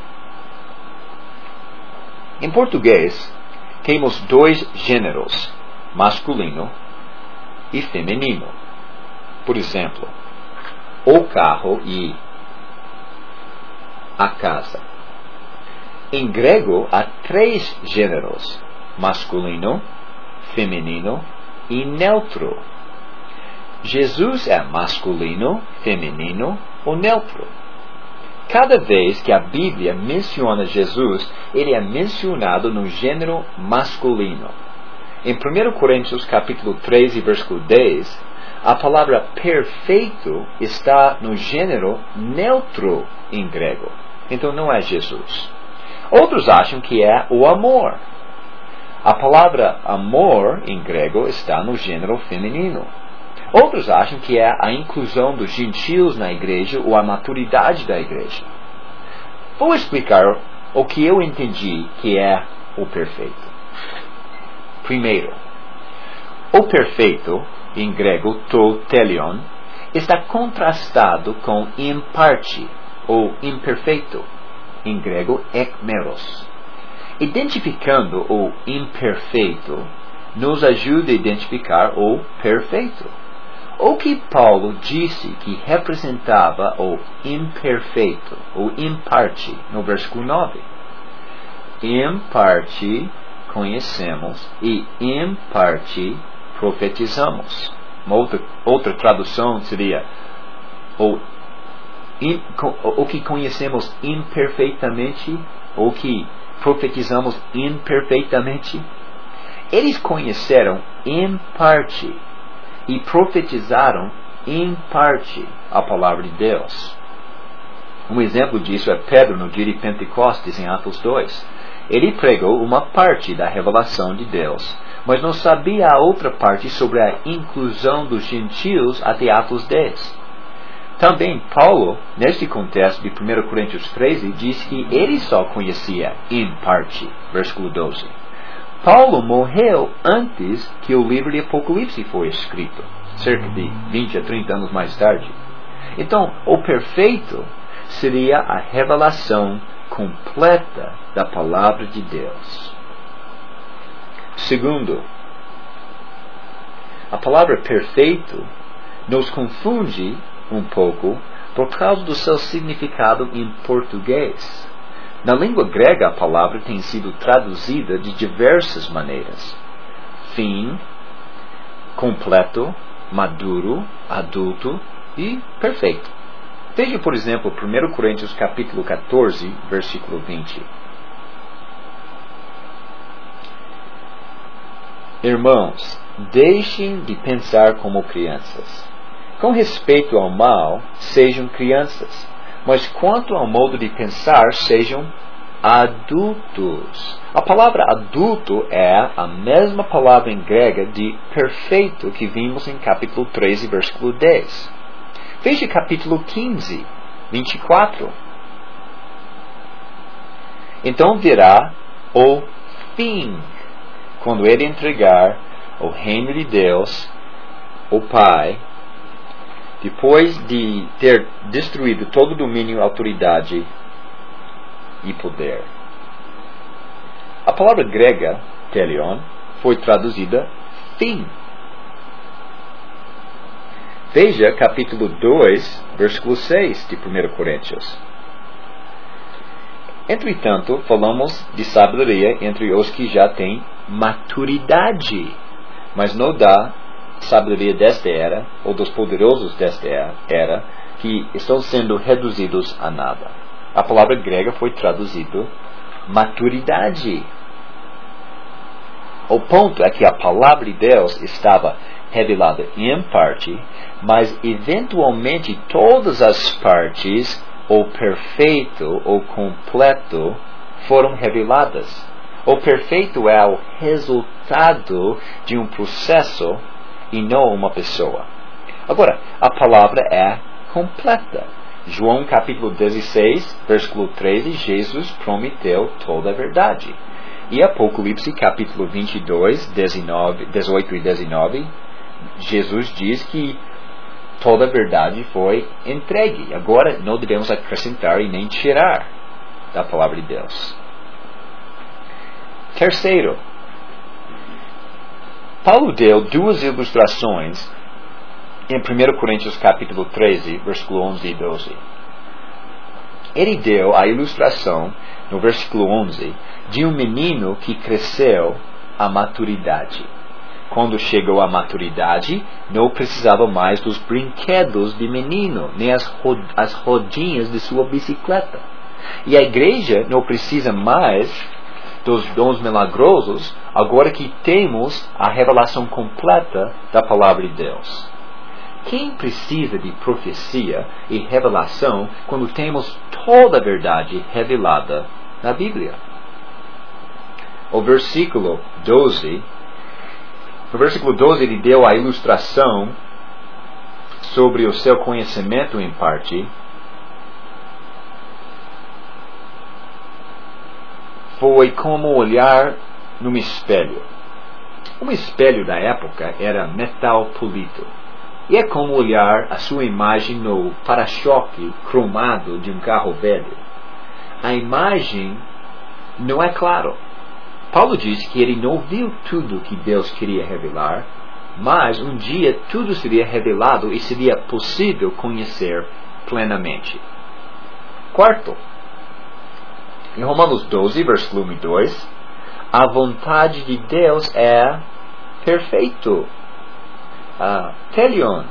Em português, temos dois gêneros, masculino e feminino. Por exemplo, o carro e a casa. Em grego, há três gêneros, masculino, feminino e neutro. Jesus é masculino, feminino ou neutro. Cada vez que a Bíblia menciona Jesus, ele é mencionado no gênero masculino. Em primeira Coríntios capítulo treze, versículo dez, a palavra perfeito está no gênero neutro em grego. Então não é Jesus. Outros acham que é o amor. A palavra amor em grego está no gênero feminino. Outros acham que é a inclusão dos gentios na igreja ou a maturidade da igreja. Vou explicar o que eu entendi que é o perfeito. Primeiro, o perfeito, em grego to telion, está contrastado com em parte, ou imperfeito, em grego ekmeros. Identificando o imperfeito, nos ajuda a identificar o perfeito. O que Paulo disse que representava o imperfeito, ou em parte, no versículo nove. Em parte conhecemos e em parte profetizamos. Uma outra, outra tradução seria o, in, o que conhecemos imperfeitamente, ou que profetizamos imperfeitamente. Eles conheceram em parte e profetizaram em parte a palavra de Deus. Um exemplo disso é Pedro no dia de Pentecostes, em Atos dois. Ele pregou uma parte da revelação de Deus, mas não sabia a outra parte sobre a inclusão dos gentios até Atos dez. Também Paulo, neste contexto de primeira Coríntios treze, diz que ele só conhecia em parte. Versículo doze. Paulo morreu antes que o livro de Apocalipse foi escrito, cerca de vinte a trinta anos mais tarde. Então, o perfeito seria a revelação completa da palavra de Deus. Segundo, a palavra perfeito nos confunde um pouco por causa do seu significado em português. Na língua grega, a palavra tem sido traduzida de diversas maneiras: fim, completo, maduro, adulto e perfeito. Veja, por exemplo, primeira Coríntios capítulo catorze, versículo vinte. Irmãos, deixem de pensar como crianças. Com respeito ao mal, sejam crianças. Mas quanto ao modo de pensar, sejam adultos. A palavra adulto é a mesma palavra em grega de perfeito que vimos em capítulo treze, versículo dez. Veja capítulo quinze, vinte e quatro. Então virá o fim, quando ele entregar o reino de Deus, o Pai, depois de ter destruído todo o domínio, autoridade e poder. A palavra grega, telion, foi traduzida fim. Veja capítulo dois, versículo seis de primeira Coríntios. Entretanto, falamos de sabedoria entre os que já têm maturidade, mas não dá sabedoria desta era, ou dos poderosos desta era, que estão sendo reduzidos a nada. A palavra grega foi traduzida maturidade. O ponto é que a palavra de Deus estava revelada em parte, mas eventualmente todas as partes, o perfeito, o completo, foram reveladas. O perfeito é o resultado de um processo e não uma pessoa. Agora, a palavra é completa. João capítulo dezesseis, versículo treze, Jesus prometeu toda a verdade. E Apocalipse capítulo vinte e dois, dezenove, dezoito e dezenove, Jesus diz que toda a verdade foi entregue. Agora não devemos acrescentar e nem tirar da palavra de Deus. Terceiro, Paulo deu duas ilustrações em primeira Coríntios capítulo treze, versículo onze e doze. Ele deu a ilustração, no versículo onze, de um menino que cresceu à maturidade. Quando chegou à maturidade, não precisava mais dos brinquedos de menino, nem as, rod- as rodinhas de sua bicicleta. E a igreja não precisa mais dos dons milagrosos, agora que temos a revelação completa da palavra de Deus. Quem precisa de profecia e revelação quando temos toda a verdade revelada na Bíblia? O versículo doze, no versículo doze ele deu a ilustração sobre o seu conhecimento em parte. Foi como olhar num espelho. Um espelho da época era metal polido. E é como olhar a sua imagem no para-choque cromado de um carro velho. A imagem não é clara. Paulo diz que ele não viu tudo que Deus queria revelar, mas um dia tudo seria revelado e seria possível conhecer plenamente. Quarto, em Romanos doze, versículo um e dois, a vontade de Deus é perfeito. Uh, Telion.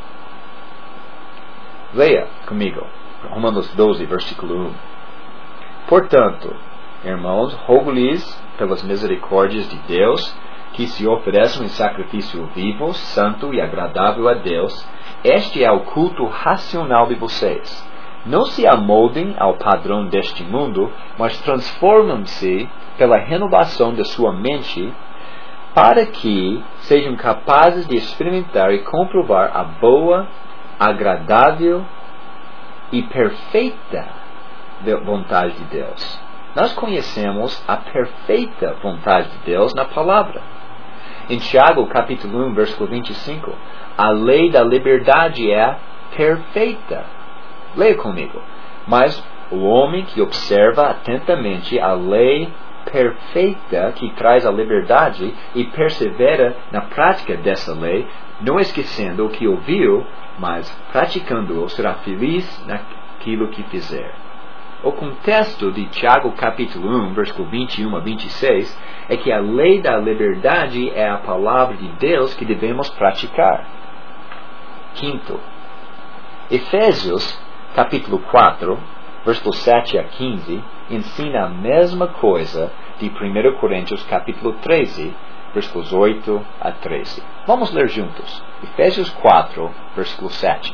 Leia comigo. Romanos doze, versículo um. Portanto, irmãos, rogo-lhes pelas misericórdias de Deus que se ofereçam em sacrifício vivo, santo e agradável a Deus. Este é o culto racional de vocês. Não se amoldem ao padrão deste mundo, mas transformem-se pela renovação da sua mente, para que sejam capazes de experimentar e comprovar a boa, agradável e perfeita vontade de Deus. Nós conhecemos a perfeita vontade de Deus na palavra. Em Tiago, capítulo um, versículo vinte e cinco, a lei da liberdade é perfeita. Leia comigo. Mas o homem que observa atentamente a lei perfeita que traz a liberdade e persevera na prática dessa lei, não esquecendo o que ouviu, mas praticando-o, será feliz naquilo que fizer. O contexto de Tiago capítulo um, versículo vinte e um a vinte e seis, é que a lei da liberdade é a palavra de Deus que devemos praticar. Quinto, Efésios capítulo quatro, versículos sete a quinze, ensina a mesma coisa de primeira Coríntios capítulo treze, versículos oito a treze. Vamos ler juntos. Efésios quatro, versículo sete.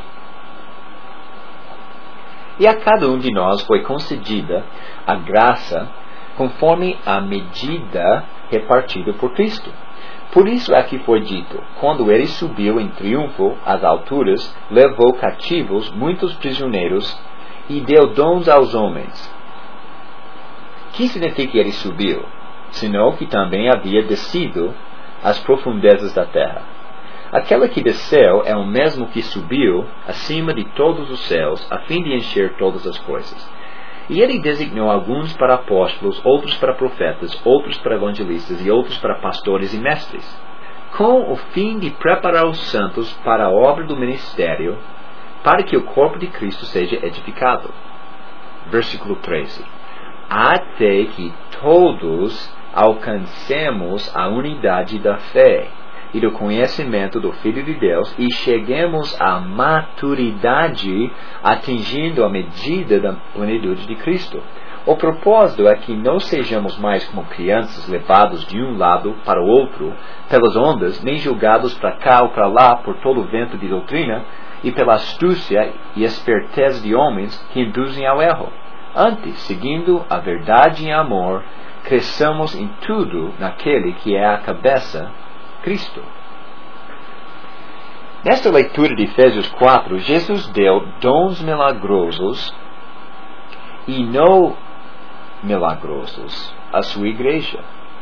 E a cada um de nós foi concedida a graça conforme a medida repartida por Cristo. Por isso é que foi dito, quando ele subiu em triunfo às alturas, levou cativos muitos prisioneiros e deu dons aos homens. Que significa que ele subiu? Senão que também havia descido às profundezas da terra. Aquele que desceu é o mesmo que subiu acima de todos os céus, a fim de encher todas as coisas. E ele designou alguns para apóstolos, outros para profetas, outros para evangelistas e outros para pastores e mestres, com o fim de preparar os santos para a obra do ministério, para que o corpo de Cristo seja edificado. Versículo treze. Até que todos alcancemos a unidade da fé e do conhecimento do Filho de Deus e cheguemos à maturidade, atingindo a medida da plenitude de Cristo. O propósito é que não sejamos mais como crianças levados de um lado para o outro pelas ondas, nem julgados para cá ou para lá por todo o vento de doutrina e pela astúcia e esperteza de homens que induzem ao erro. Antes, seguindo a verdade em amor, cresçamos em tudo naquele que é a cabeça, Cristo. Nesta leitura de Efésios quatro, Jesus deu dons milagrosos e não milagrosos à sua igreja.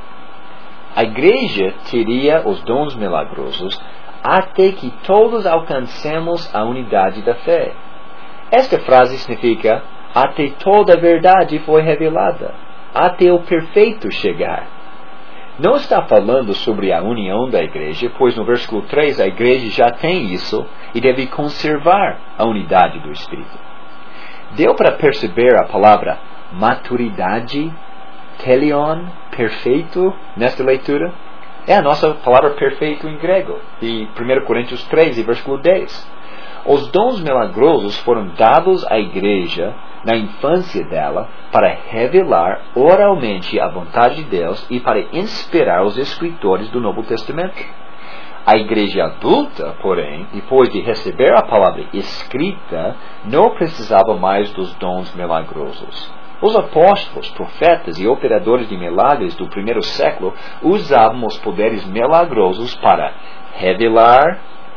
A igreja teria os dons milagrosos até que todos alcancemos a unidade da fé. Esta frase significa até toda a verdade foi revelada, até o perfeito chegar. Não está falando sobre a união da igreja, pois no versículo três a igreja já tem isso e deve conservar a unidade do Espírito. Deu para perceber a palavra maturidade, telion, perfeito, nesta leitura? É a nossa palavra perfeito em grego, de primeira Coríntios três, versículo dez. Os dons milagrosos foram dados à igreja na infância dela para revelar oralmente a vontade de Deus e para inspirar os escritores do Novo Testamento. A igreja adulta, porém, depois de receber a palavra escrita, não precisava mais dos dons milagrosos. Os apóstolos, profetas e operadores de milagres do primeiro século usavam os poderes milagrosos para revelar,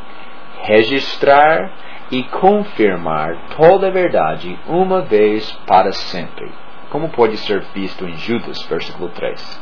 registrar e confirmar toda a verdade uma vez para sempre, como pode ser visto em Judas, versículo três.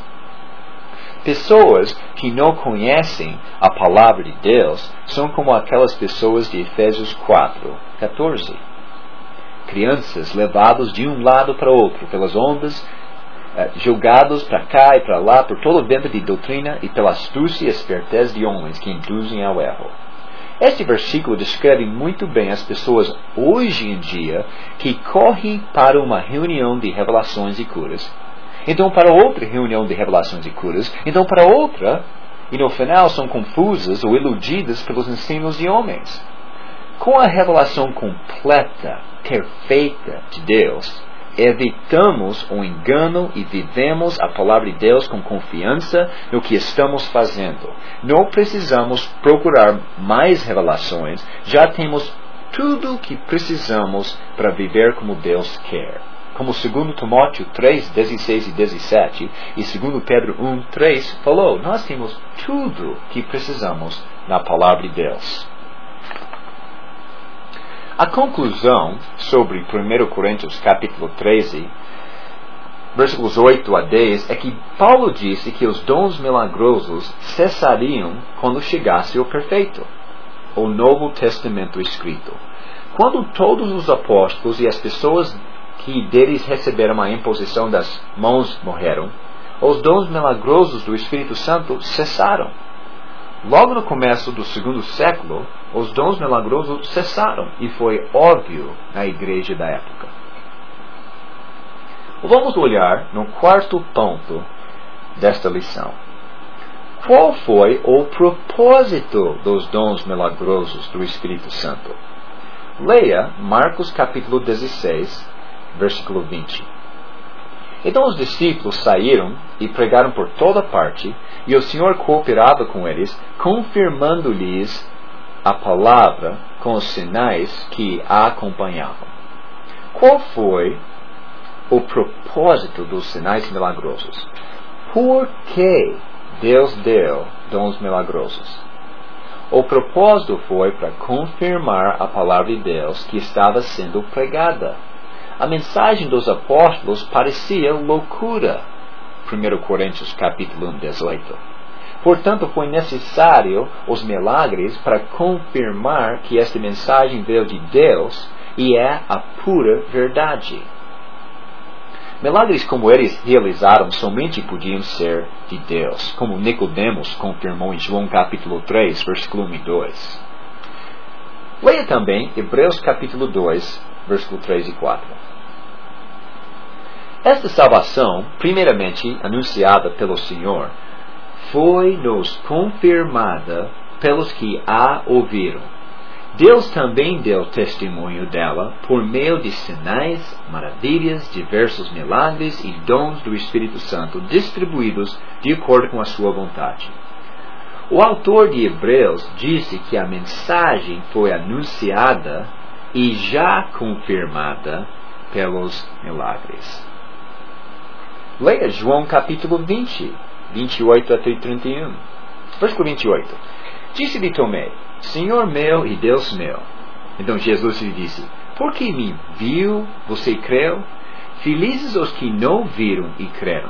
Pessoas que não conhecem a palavra de Deus são como aquelas pessoas de Efésios quatro, catorze. Crianças levados de um lado para o outro pelas ondas, eh, jogados para cá e para lá por todo o vento de doutrina e pela astúcia e esperteza de homens que induzem ao erro. Este versículo descreve muito bem as pessoas hoje em dia que correm para uma reunião de revelações e curas, então para outra reunião de revelações e curas, então para outra, e no final são confusas ou iludidas pelos ensinos de homens. Com a revelação completa, perfeita de Deus, evitamos o engano e vivemos a palavra de Deus com confiança no que estamos fazendo. Não precisamos procurar mais revelações, já temos tudo o que precisamos para viver como Deus quer. Como segundo Timóteo três, dezesseis e dezessete e segundo Pedro um, três falou, nós temos tudo o que precisamos na palavra de Deus. A conclusão sobre primeira Coríntios capítulo treze, versículos oito a dez, é que Paulo disse que os dons milagrosos cessariam quando chegasse o perfeito, o Novo Testamento escrito. Quando todos os apóstolos e as pessoas que deles receberam a imposição das mãos morreram, os dons milagrosos do Espírito Santo cessaram. Logo no começo do segundo século, os dons milagrosos cessaram e foi óbvio na igreja da época. Vamos olhar no quarto ponto desta lição. Qual foi o propósito dos dons milagrosos do Espírito Santo? Leia Marcos capítulo dezesseis, versículo vinte. Então os discípulos saíram e pregaram por toda parte, e o Senhor cooperava com eles, confirmando-lhes a palavra com os sinais que a acompanhavam. Qual foi o propósito dos sinais milagrosos? Por que Deus deu dons milagrosos? O propósito foi para confirmar a palavra de Deus que estava sendo pregada. A mensagem dos apóstolos parecia loucura. primeira Coríntios capítulo um, dezoito. Portanto, foi necessário os milagres para confirmar que esta mensagem veio de Deus e é a pura verdade. Milagres como eles realizaram somente podiam ser de Deus, como Nicodemos confirmou em João capítulo três, versículo um e dois. Leia também Hebreus capítulo dois, versículo três e quatro. Esta salvação, primeiramente anunciada pelo Senhor, foi-nos confirmada pelos que a ouviram. Deus também deu testemunho dela por meio de sinais, maravilhas, diversos milagres e dons do Espírito Santo distribuídos de acordo com a sua vontade. O autor de Hebreus disse que a mensagem foi anunciada e já confirmada pelos milagres. Leia João capítulo vinte, vinte e oito até trinta e um. Versículo vinte e oito. Disse-lhe Tomé: Senhor meu e Deus meu. Então Jesus lhe disse: Por que me viu, você creu? Felizes os que não viram e creram.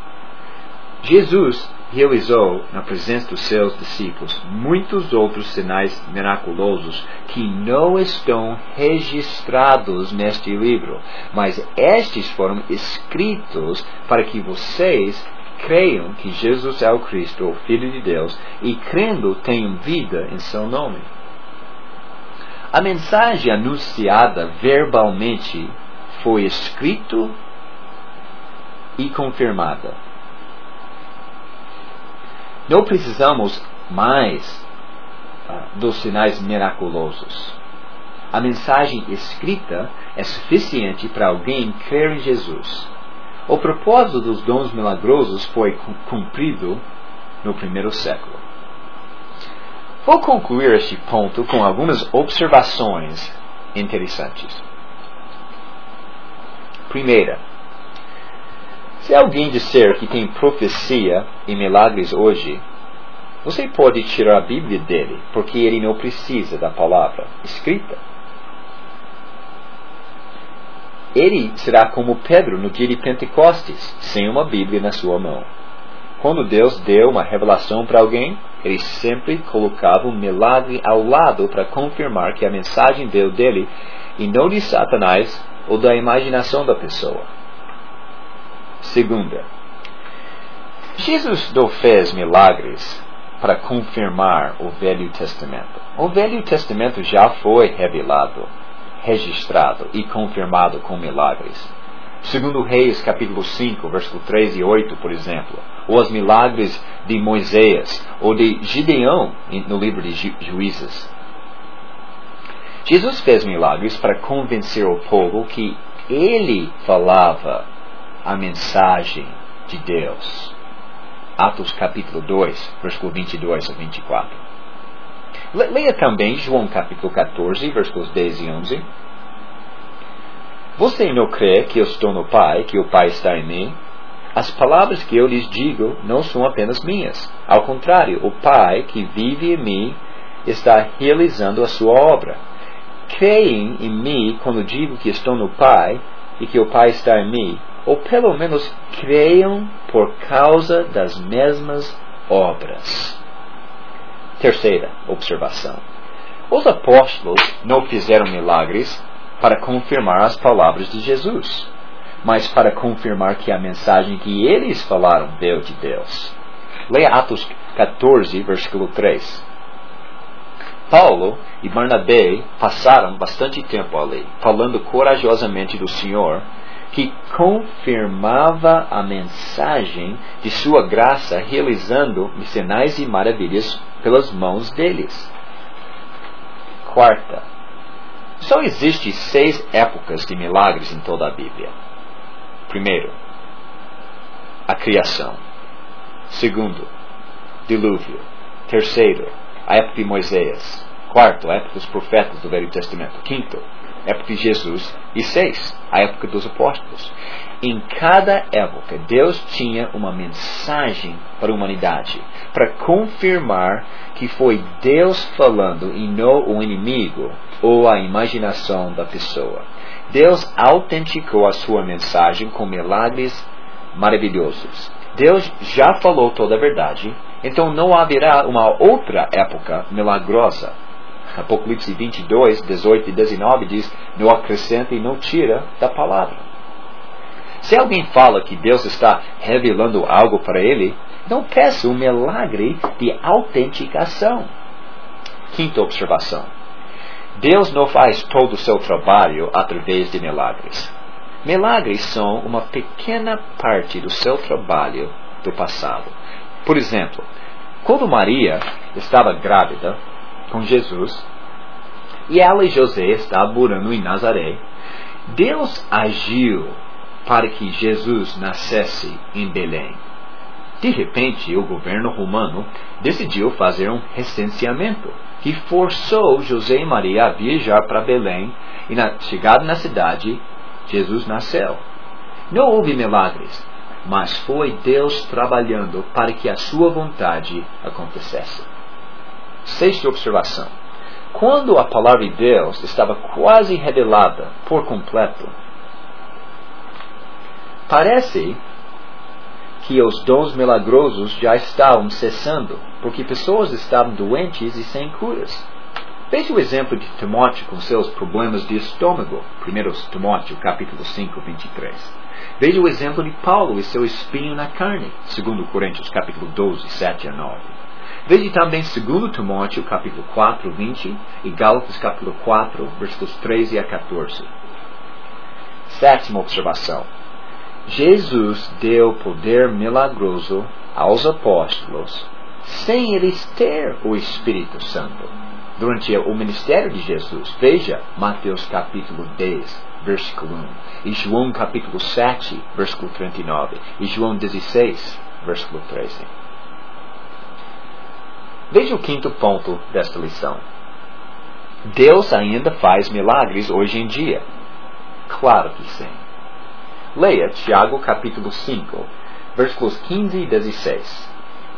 Jesus realizou, na presença dos seus discípulos, muitos outros sinais miraculosos que não estão registrados neste livro, mas estes foram escritos para que vocês creiam que Jesus é o Cristo, o Filho de Deus, e crendo tenham vida em seu nome. A mensagem anunciada verbalmente foi escrita e confirmada. Não precisamos mais uh, dos sinais miraculosos. A mensagem escrita é suficiente para alguém crer em Jesus. O propósito dos dons milagrosos foi cumprido no primeiro século. Vou concluir este ponto com algumas observações interessantes. Primeira, se alguém disser que tem profecia e milagres hoje, você pode tirar a Bíblia dele, porque ele não precisa da palavra escrita. Ele será como Pedro no dia de Pentecostes, sem uma Bíblia na sua mão. Quando Deus deu uma revelação para alguém, ele sempre colocava um milagre ao lado para confirmar que a mensagem veio dele e não de Satanás ou da imaginação da pessoa. Segunda, Jesus não fez milagres para confirmar o Velho Testamento. O Velho Testamento já foi revelado, registrado e confirmado com milagres. Segundo Reis, capítulo cinco, versículo três e oito, por exemplo, ou os milagres de Moisés, ou de Gideão no livro de Ju- Juízes. Jesus fez milagres para convencer o povo que ele falava a mensagem de Deus. Atos capítulo dois, versículo vinte e dois a vinte e quatro. Leia também João capítulo catorze, versículos dez e onze. Você não crê que eu estou no Pai, que o Pai está em mim? As palavras que eu lhes digo não são apenas minhas. Ao contrário, o Pai que vive em mim está realizando a sua obra. Creem em mim quando digo que estou no Pai e que o Pai está em mim, ou pelo menos creiam por causa das mesmas obras. Terceira observação. Os apóstolos não fizeram milagres para confirmar as palavras de Jesus, mas para confirmar que a mensagem que eles falaram veio de Deus. Leia Atos catorze, versículo três. Paulo e Barnabé passaram bastante tempo ali, falando corajosamente do Senhor, que confirmava a mensagem de sua graça, realizando sinais e maravilhas pelas mãos deles. Quarta, só existem seis épocas de milagres em toda a Bíblia. Primeiro, a criação. Segundo, dilúvio. Terceiro, a época de Moisés. Quarto, a época dos profetas do Velho Testamento. Quinto, a época de Jesus. E seis, a época dos apóstolos. Em cada época, Deus tinha uma mensagem para a humanidade, para confirmar que foi Deus falando e não o inimigo ou a imaginação da pessoa. Deus autenticou a sua mensagem com milagres maravilhosos. Deus já falou toda a verdade, então não haverá uma outra época milagrosa. Apocalipse vinte e dois, dezoito e dezenove diz: não acrescenta e não tira da palavra. Se alguém fala que Deus está revelando algo para ele, não peça um milagre de autenticação. Quinta observação. Deus não faz todo o seu trabalho através de milagres. Milagres são uma pequena parte do seu trabalho do passado. Por exemplo, quando Maria estava grávida com Jesus, e ela e José estavam morando em Nazaré, Deus agiu para que Jesus nascesse em Belém. De repente, o governo romano decidiu fazer um recenseamento que forçou José e Maria a viajar para Belém, e na chegada na cidade, Jesus nasceu. Não houve milagres, mas foi Deus trabalhando para que a sua vontade acontecesse. Sexta observação. Quando a palavra de Deus estava quase revelada por completo, parece que os dons milagrosos já estavam cessando, porque pessoas estavam doentes e sem curas. Veja o exemplo de Timóteo com seus problemas de estômago. primeiro Timóteo, capítulo cinco, vinte e três. Veja o exemplo de Paulo e seu espinho na carne. segundo Coríntios, capítulo doze, sete a nove. Veja também segundo Timóteo, capítulo quatro, vinte e Gálatas, capítulo quatro, versículos treze a quatorze. Sétima observação. Jesus deu poder milagroso aos apóstolos sem eles ter o Espírito Santo durante o ministério de Jesus. Veja Mateus capítulo dez, versículo um, e João capítulo sete, versículo trinta e nove, e João dezesseis, versículo treze. Veja o quinto ponto desta lição. Deus ainda faz milagres hoje em dia. Claro que sim. Leia Tiago capítulo cinco, versículos quinze e dezesseis.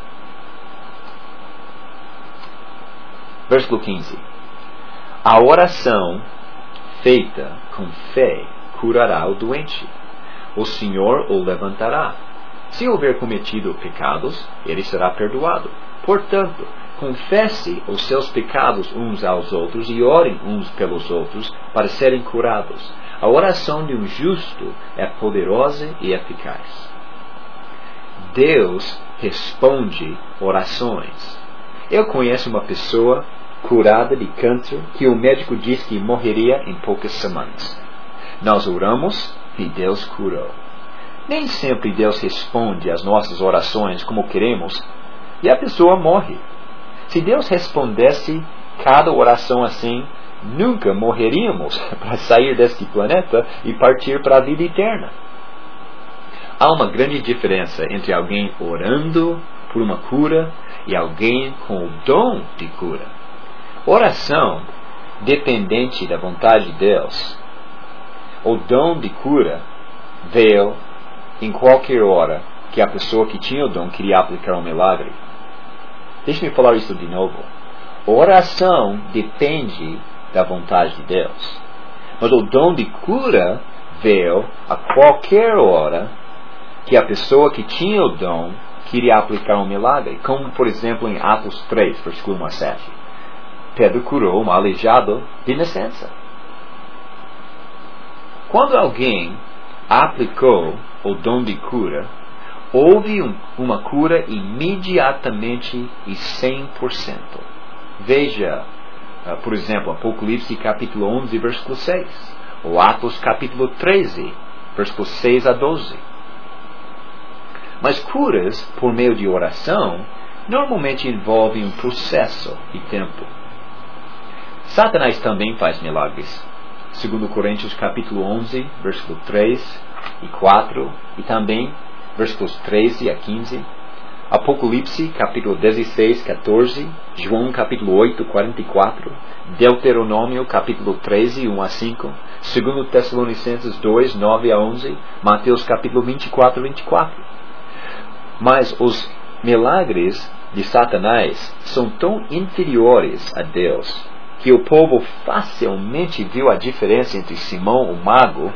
Versículo quinze. A oração feita com fé curará o doente. O Senhor o levantará. Se houver cometido pecados, ele será perdoado. Portanto, confesse os seus pecados uns aos outros e orem uns pelos outros para serem curados. A oração de um justo é poderosa e eficaz. Deus responde orações. Eu conheço uma pessoa curada de câncer que o médico disse que morreria em poucas semanas. Nós oramos e Deus curou. Nem sempre Deus responde às nossas orações como queremos e a pessoa morre. Se Deus respondesse cada oração assim, nunca morreríamos para sair deste planeta e partir para a vida eterna. Há uma grande diferença entre alguém orando por uma cura e alguém com o dom de cura. Oração dependente da vontade de Deus. O dom de cura veio em qualquer hora que a pessoa que tinha o dom queria aplicar um milagre. Deixe-me falar isso de novo. Oração depende da vontade de Deus. Mas o dom de cura veio a qualquer hora que a pessoa que tinha o dom queria aplicar um milagre. Como, por exemplo, em Atos três, versículo um a sete. Pedro curou um aleijado de nascença. Quando alguém aplicou o dom de cura, houve um, uma cura imediatamente e cem por cento. Veja, uh, por exemplo, Apocalipse capítulo onze, versículo seis. Ou Atos capítulo treze, versículos seis a doze. Mas curas por meio de oração normalmente envolvem um processo e tempo. Satanás também faz milagres. segundo Coríntios capítulo onze, versículo três e quatro, e também versículos treze a quinze. Apocalipse capítulo dezesseis, quatorze, João capítulo oito, quarenta e quatro, Deuteronômio capítulo treze, um a cinco, segundo Tessalonicenses dois, nove a onze, Mateus capítulo vinte e quatro, vinte e quatro. Mas os milagres de Satanás são tão inferiores a Deus que o povo facilmente viu a diferença entre Simão, o mago,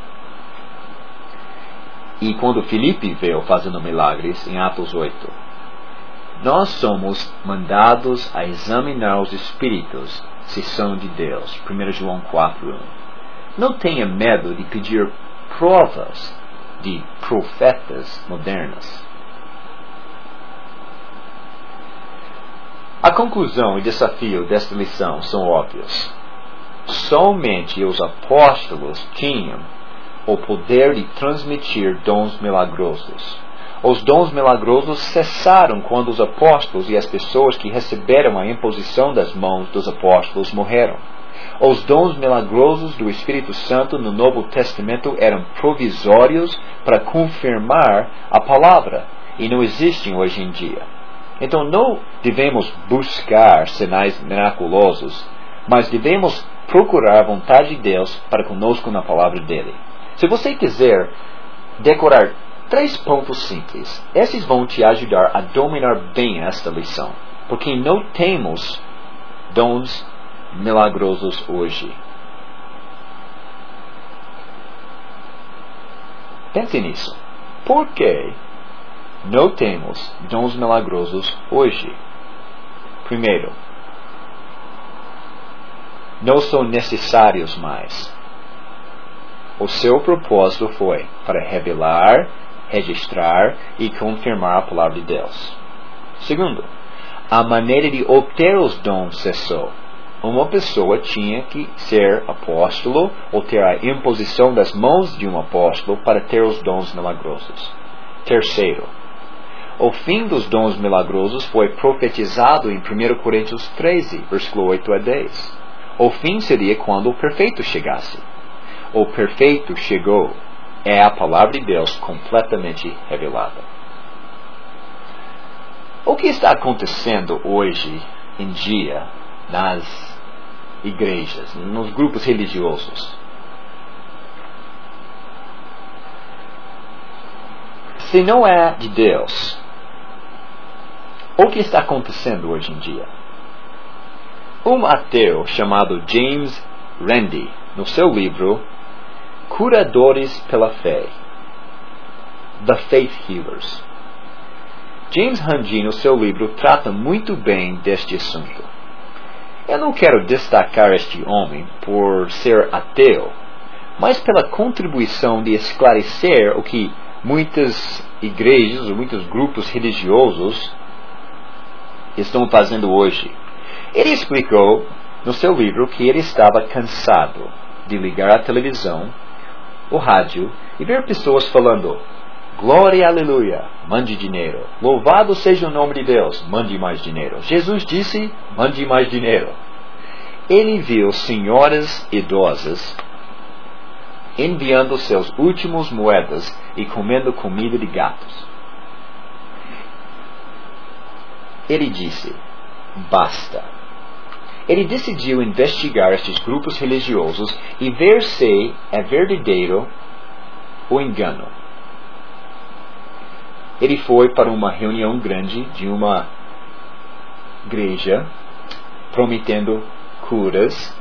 e quando Filipe veio fazendo milagres em Atos oito. Nós somos mandados a examinar os espíritos se são de Deus. primeiro João quatro, um. Não tenha medo de pedir provas de profetas modernos. A conclusão e desafio desta lição são óbvios. Somente os apóstolos tinham o poder de transmitir dons milagrosos. Os dons milagrosos cessaram quando os apóstolos e as pessoas que receberam a imposição das mãos dos apóstolos morreram. Os dons milagrosos do Espírito Santo no Novo Testamento eram provisórios para confirmar a palavra e não existem hoje em dia. Então não devemos buscar sinais miraculosos, mas devemos procurar a vontade de Deus para conosco na palavra dele. Se você quiser decorar três pontos simples, esses vão te ajudar a dominar bem esta lição, porque não temos dons milagrosos hoje. Pense nisso. Por que não temos dons milagrosos hoje? Primeiro, não são necessários mais. O seu propósito foi para revelar, registrar e confirmar a palavra de Deus. Segundo, a maneira de obter os dons cessou. Uma pessoa tinha que ser apóstolo ou ter a imposição das mãos de um apóstolo para ter os dons milagrosos. Terceiro, o fim dos dons milagrosos foi profetizado em primeira Coríntios treze, versículo oito a dez. O fim seria quando o perfeito chegasse. O perfeito chegou. É a palavra de Deus completamente revelada. O que está acontecendo hoje em dia nas igrejas, nos grupos religiosos? Se não é de Deus, o que está acontecendo hoje em dia? Um ateu chamado James Randi, no seu livro Curadores pela Fé, The Faith Healers, James Randi, no seu livro, trata muito bem deste assunto. Eu não quero destacar este homem por ser ateu, mas pela contribuição de esclarecer o que muitas igrejas ou muitos grupos religiosos estão fazendo hoje. Ele explicou no seu livro que ele estava cansado de ligar a televisão, o rádio e ver pessoas falando: glória, aleluia, mande dinheiro. Louvado seja o nome de Deus, mande mais dinheiro. Jesus disse, mande mais dinheiro. Ele viu senhoras idosas enviando seus últimos moedas e comendo comida de gatos. Ele disse, basta. Ele decidiu investigar estes grupos religiosos e ver se é verdadeiro o engano. Ele foi para uma reunião grande de uma igreja, prometendo curas.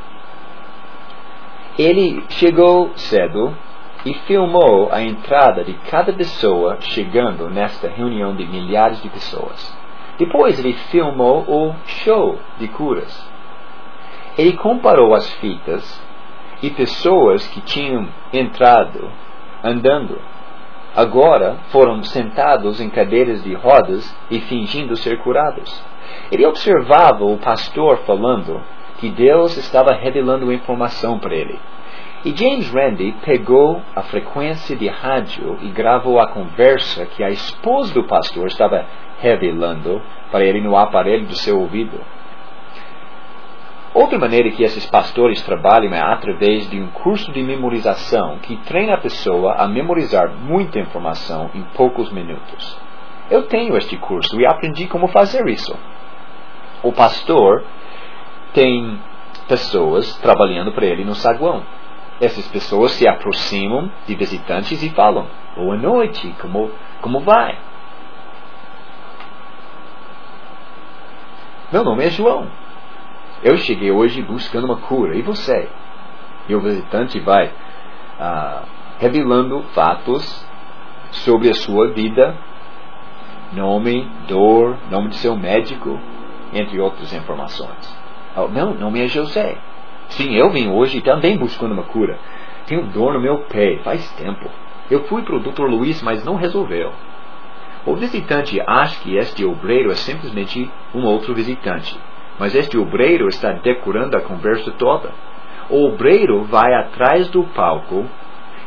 Ele chegou cedo e filmou a entrada de cada pessoa chegando nesta reunião de milhares de pessoas. Depois ele filmou o show de curas. Ele comparou as fitas e pessoas que tinham entrado andando. Agora foram sentados em cadeiras de rodas e fingindo ser curados. Ele observava o pastor falando que Deus estava revelando informação para ele. E James Randi pegou a frequência de rádio e gravou a conversa que a esposa do pastor estava revelando para ele no aparelho do seu ouvido. Outra maneira que esses pastores trabalham é através de um curso de memorização que treina a pessoa a memorizar muita informação em poucos minutos. Eu tenho este curso e aprendi como fazer isso. O pastor tem pessoas trabalhando para ele no saguão. Essas pessoas se aproximam de visitantes e falam: boa noite, como, como vai? Meu nome é João. Eu cheguei hoje buscando uma cura. E você? E o visitante vai ah, revelando fatos sobre a sua vida, nome, dor, nome de seu médico, entre outras informações. Oh, meu nome é José. Sim, eu vim hoje também buscando uma cura. Tenho dor no meu pé, faz tempo. Eu fui para o doutor Luiz, mas não resolveu. O visitante acha que este obreiro é simplesmente um outro visitante. Mas este obreiro está decorando a conversa toda. O obreiro vai atrás do palco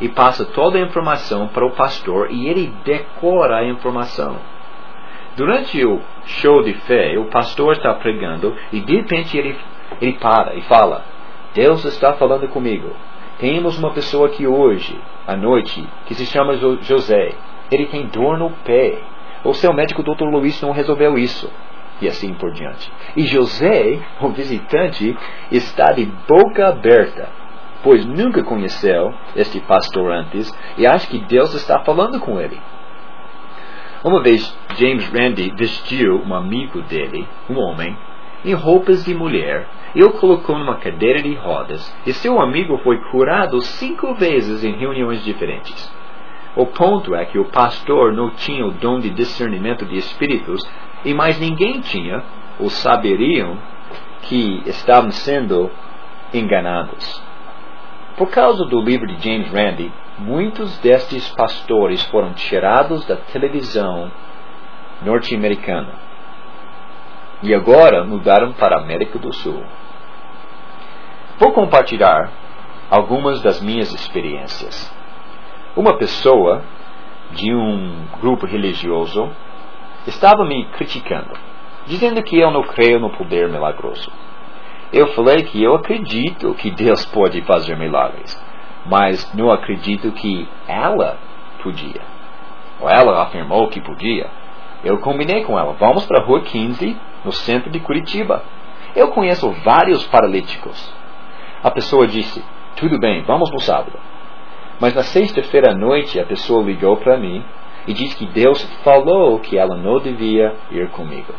e passa toda a informação para o pastor e ele decora a informação. Durante o show de fé, o pastor está pregando e de repente ele, ele para e fala: Deus está falando comigo. Temos uma pessoa aqui hoje, à noite, que se chama José. Ele tem dor no pé. O seu médico, doutor Luiz, não resolveu isso. E assim por diante. E José, o visitante, está de boca aberta, pois nunca conheceu este pastor antes e acha que Deus está falando com ele. Uma vez, James Randi vestiu um amigo dele, um homem, em roupas de mulher, e o colocou numa cadeira de rodas, e seu amigo foi curado cinco vezes em reuniões diferentes. O ponto é que o pastor não tinha o dom de discernimento de espíritos, e mais ninguém tinha, ou saberiam, que estavam sendo enganados. Por causa do livro de James Randi, muitos destes pastores foram tirados da televisão norte-americana e agora mudaram para a América do Sul. Vou compartilhar algumas das minhas experiências. Uma pessoa de um grupo religioso estava me criticando, dizendo que eu não creio no poder milagroso. Eu falei que eu acredito que Deus pode fazer milagres, mas não acredito que ela podia. Ou ela afirmou que podia. Eu combinei com ela: vamos para a Rua quinze, no centro de Curitiba. Eu conheço vários paralíticos. A pessoa disse: tudo bem, vamos no sábado. Mas na sexta-feira à noite a pessoa ligou para mim e disse que Deus falou que ela não devia ir comigo.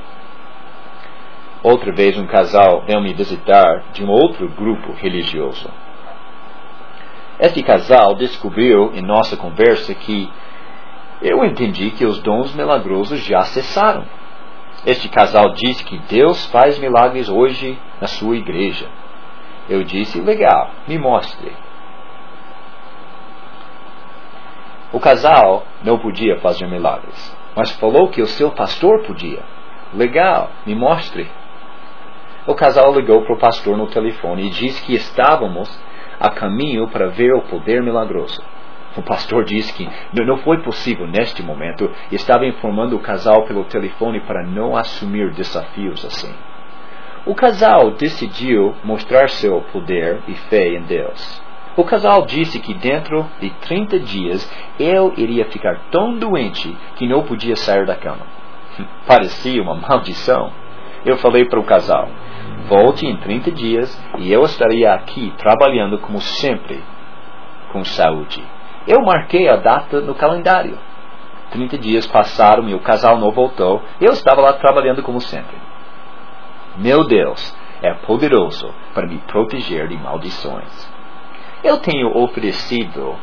Outra vez um casal veio me visitar de um outro grupo religioso. Este casal descobriu em nossa conversa que eu entendi que os dons milagrosos já cessaram. Este casal disse que Deus faz milagres hoje na sua igreja. Eu disse: legal, me mostre. O casal não podia fazer milagres, mas falou que o seu pastor podia. Legal, me mostre. O casal ligou para o pastor no telefone e disse que estávamos a caminho para ver o poder milagroso. O pastor disse que não foi possível neste momento e estava informando o casal pelo telefone para não assumir desafios assim. O casal decidiu mostrar seu poder e fé em Deus. O casal disse que dentro de trinta dias ele iria ficar tão doente que não podia sair da cama. Parecia uma maldição. Eu falei para o casal: volte em trinta dias e eu estaria aqui trabalhando como sempre, com saúde. Eu marquei a data no calendário. trinta dias passaram e o casal não voltou. Eu estava lá trabalhando como sempre. Meu Deus é poderoso para me proteger de maldições. Eu tenho oferecido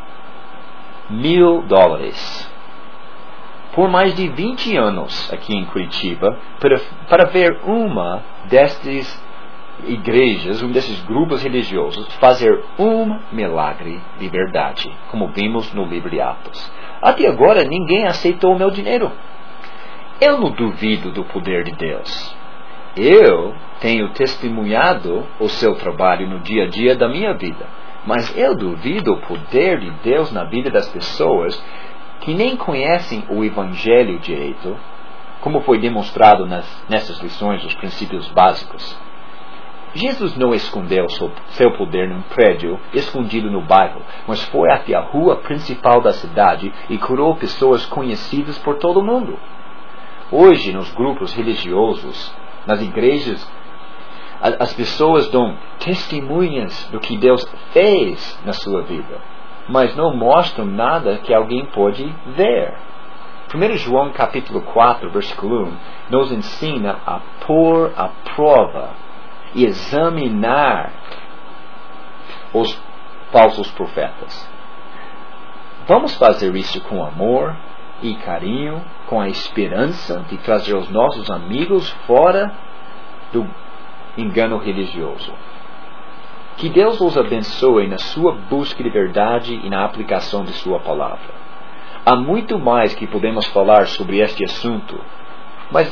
mil dólares por mais de vinte anos aqui em Curitiba para, para ver uma destas igrejas, um desses grupos religiosos fazer um milagre de verdade, como vimos no livro de Atos. Até agora ninguém aceitou o meu dinheiro. Eu não duvido do poder de Deus. Eu tenho testemunhado o seu trabalho no dia a dia da minha vida. Mas eu duvido o poder de Deus na vida das pessoas que nem conhecem o Evangelho direito, como foi demonstrado nas, nessas lições, os princípios básicos. Jesus não escondeu seu poder num prédio escondido no bairro, mas foi até a rua principal da cidade e curou pessoas conhecidas por todo o mundo. Hoje, nos grupos religiosos, nas igrejas, as pessoas dão testemunhas do que Deus fez na sua vida, mas não mostram nada que alguém pode ver. primeiro João capítulo quatro, versículo um, nos ensina a pôr à prova e examinar os falsos profetas. Vamos fazer isso com amor e carinho, com a esperança de trazer os nossos amigos fora do engano religioso. Que Deus os abençoe na sua busca de verdade e na aplicação de sua palavra. Há muito mais que podemos falar sobre este assunto, mas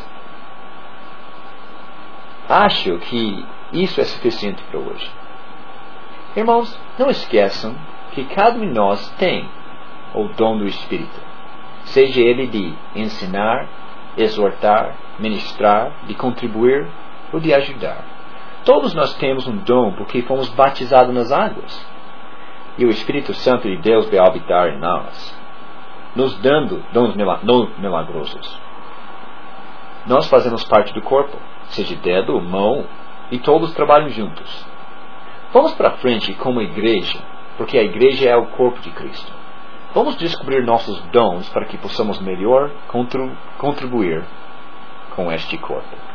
acho que isso é suficiente para hoje. Irmãos, não esqueçam que cada um de nós tem o dom do Espírito, seja ele de ensinar, exortar, ministrar, de contribuir ou de ajudar. Todos nós temos um dom porque fomos batizados nas águas. E o Espírito Santo de Deus vai habitar em nós, nos dando dons milagrosos. Nós fazemos parte do corpo, seja dedo, mão, e todos trabalham juntos. Vamos para frente como igreja, porque a igreja é o corpo de Cristo. Vamos descobrir nossos dons para que possamos melhor contribuir com este corpo.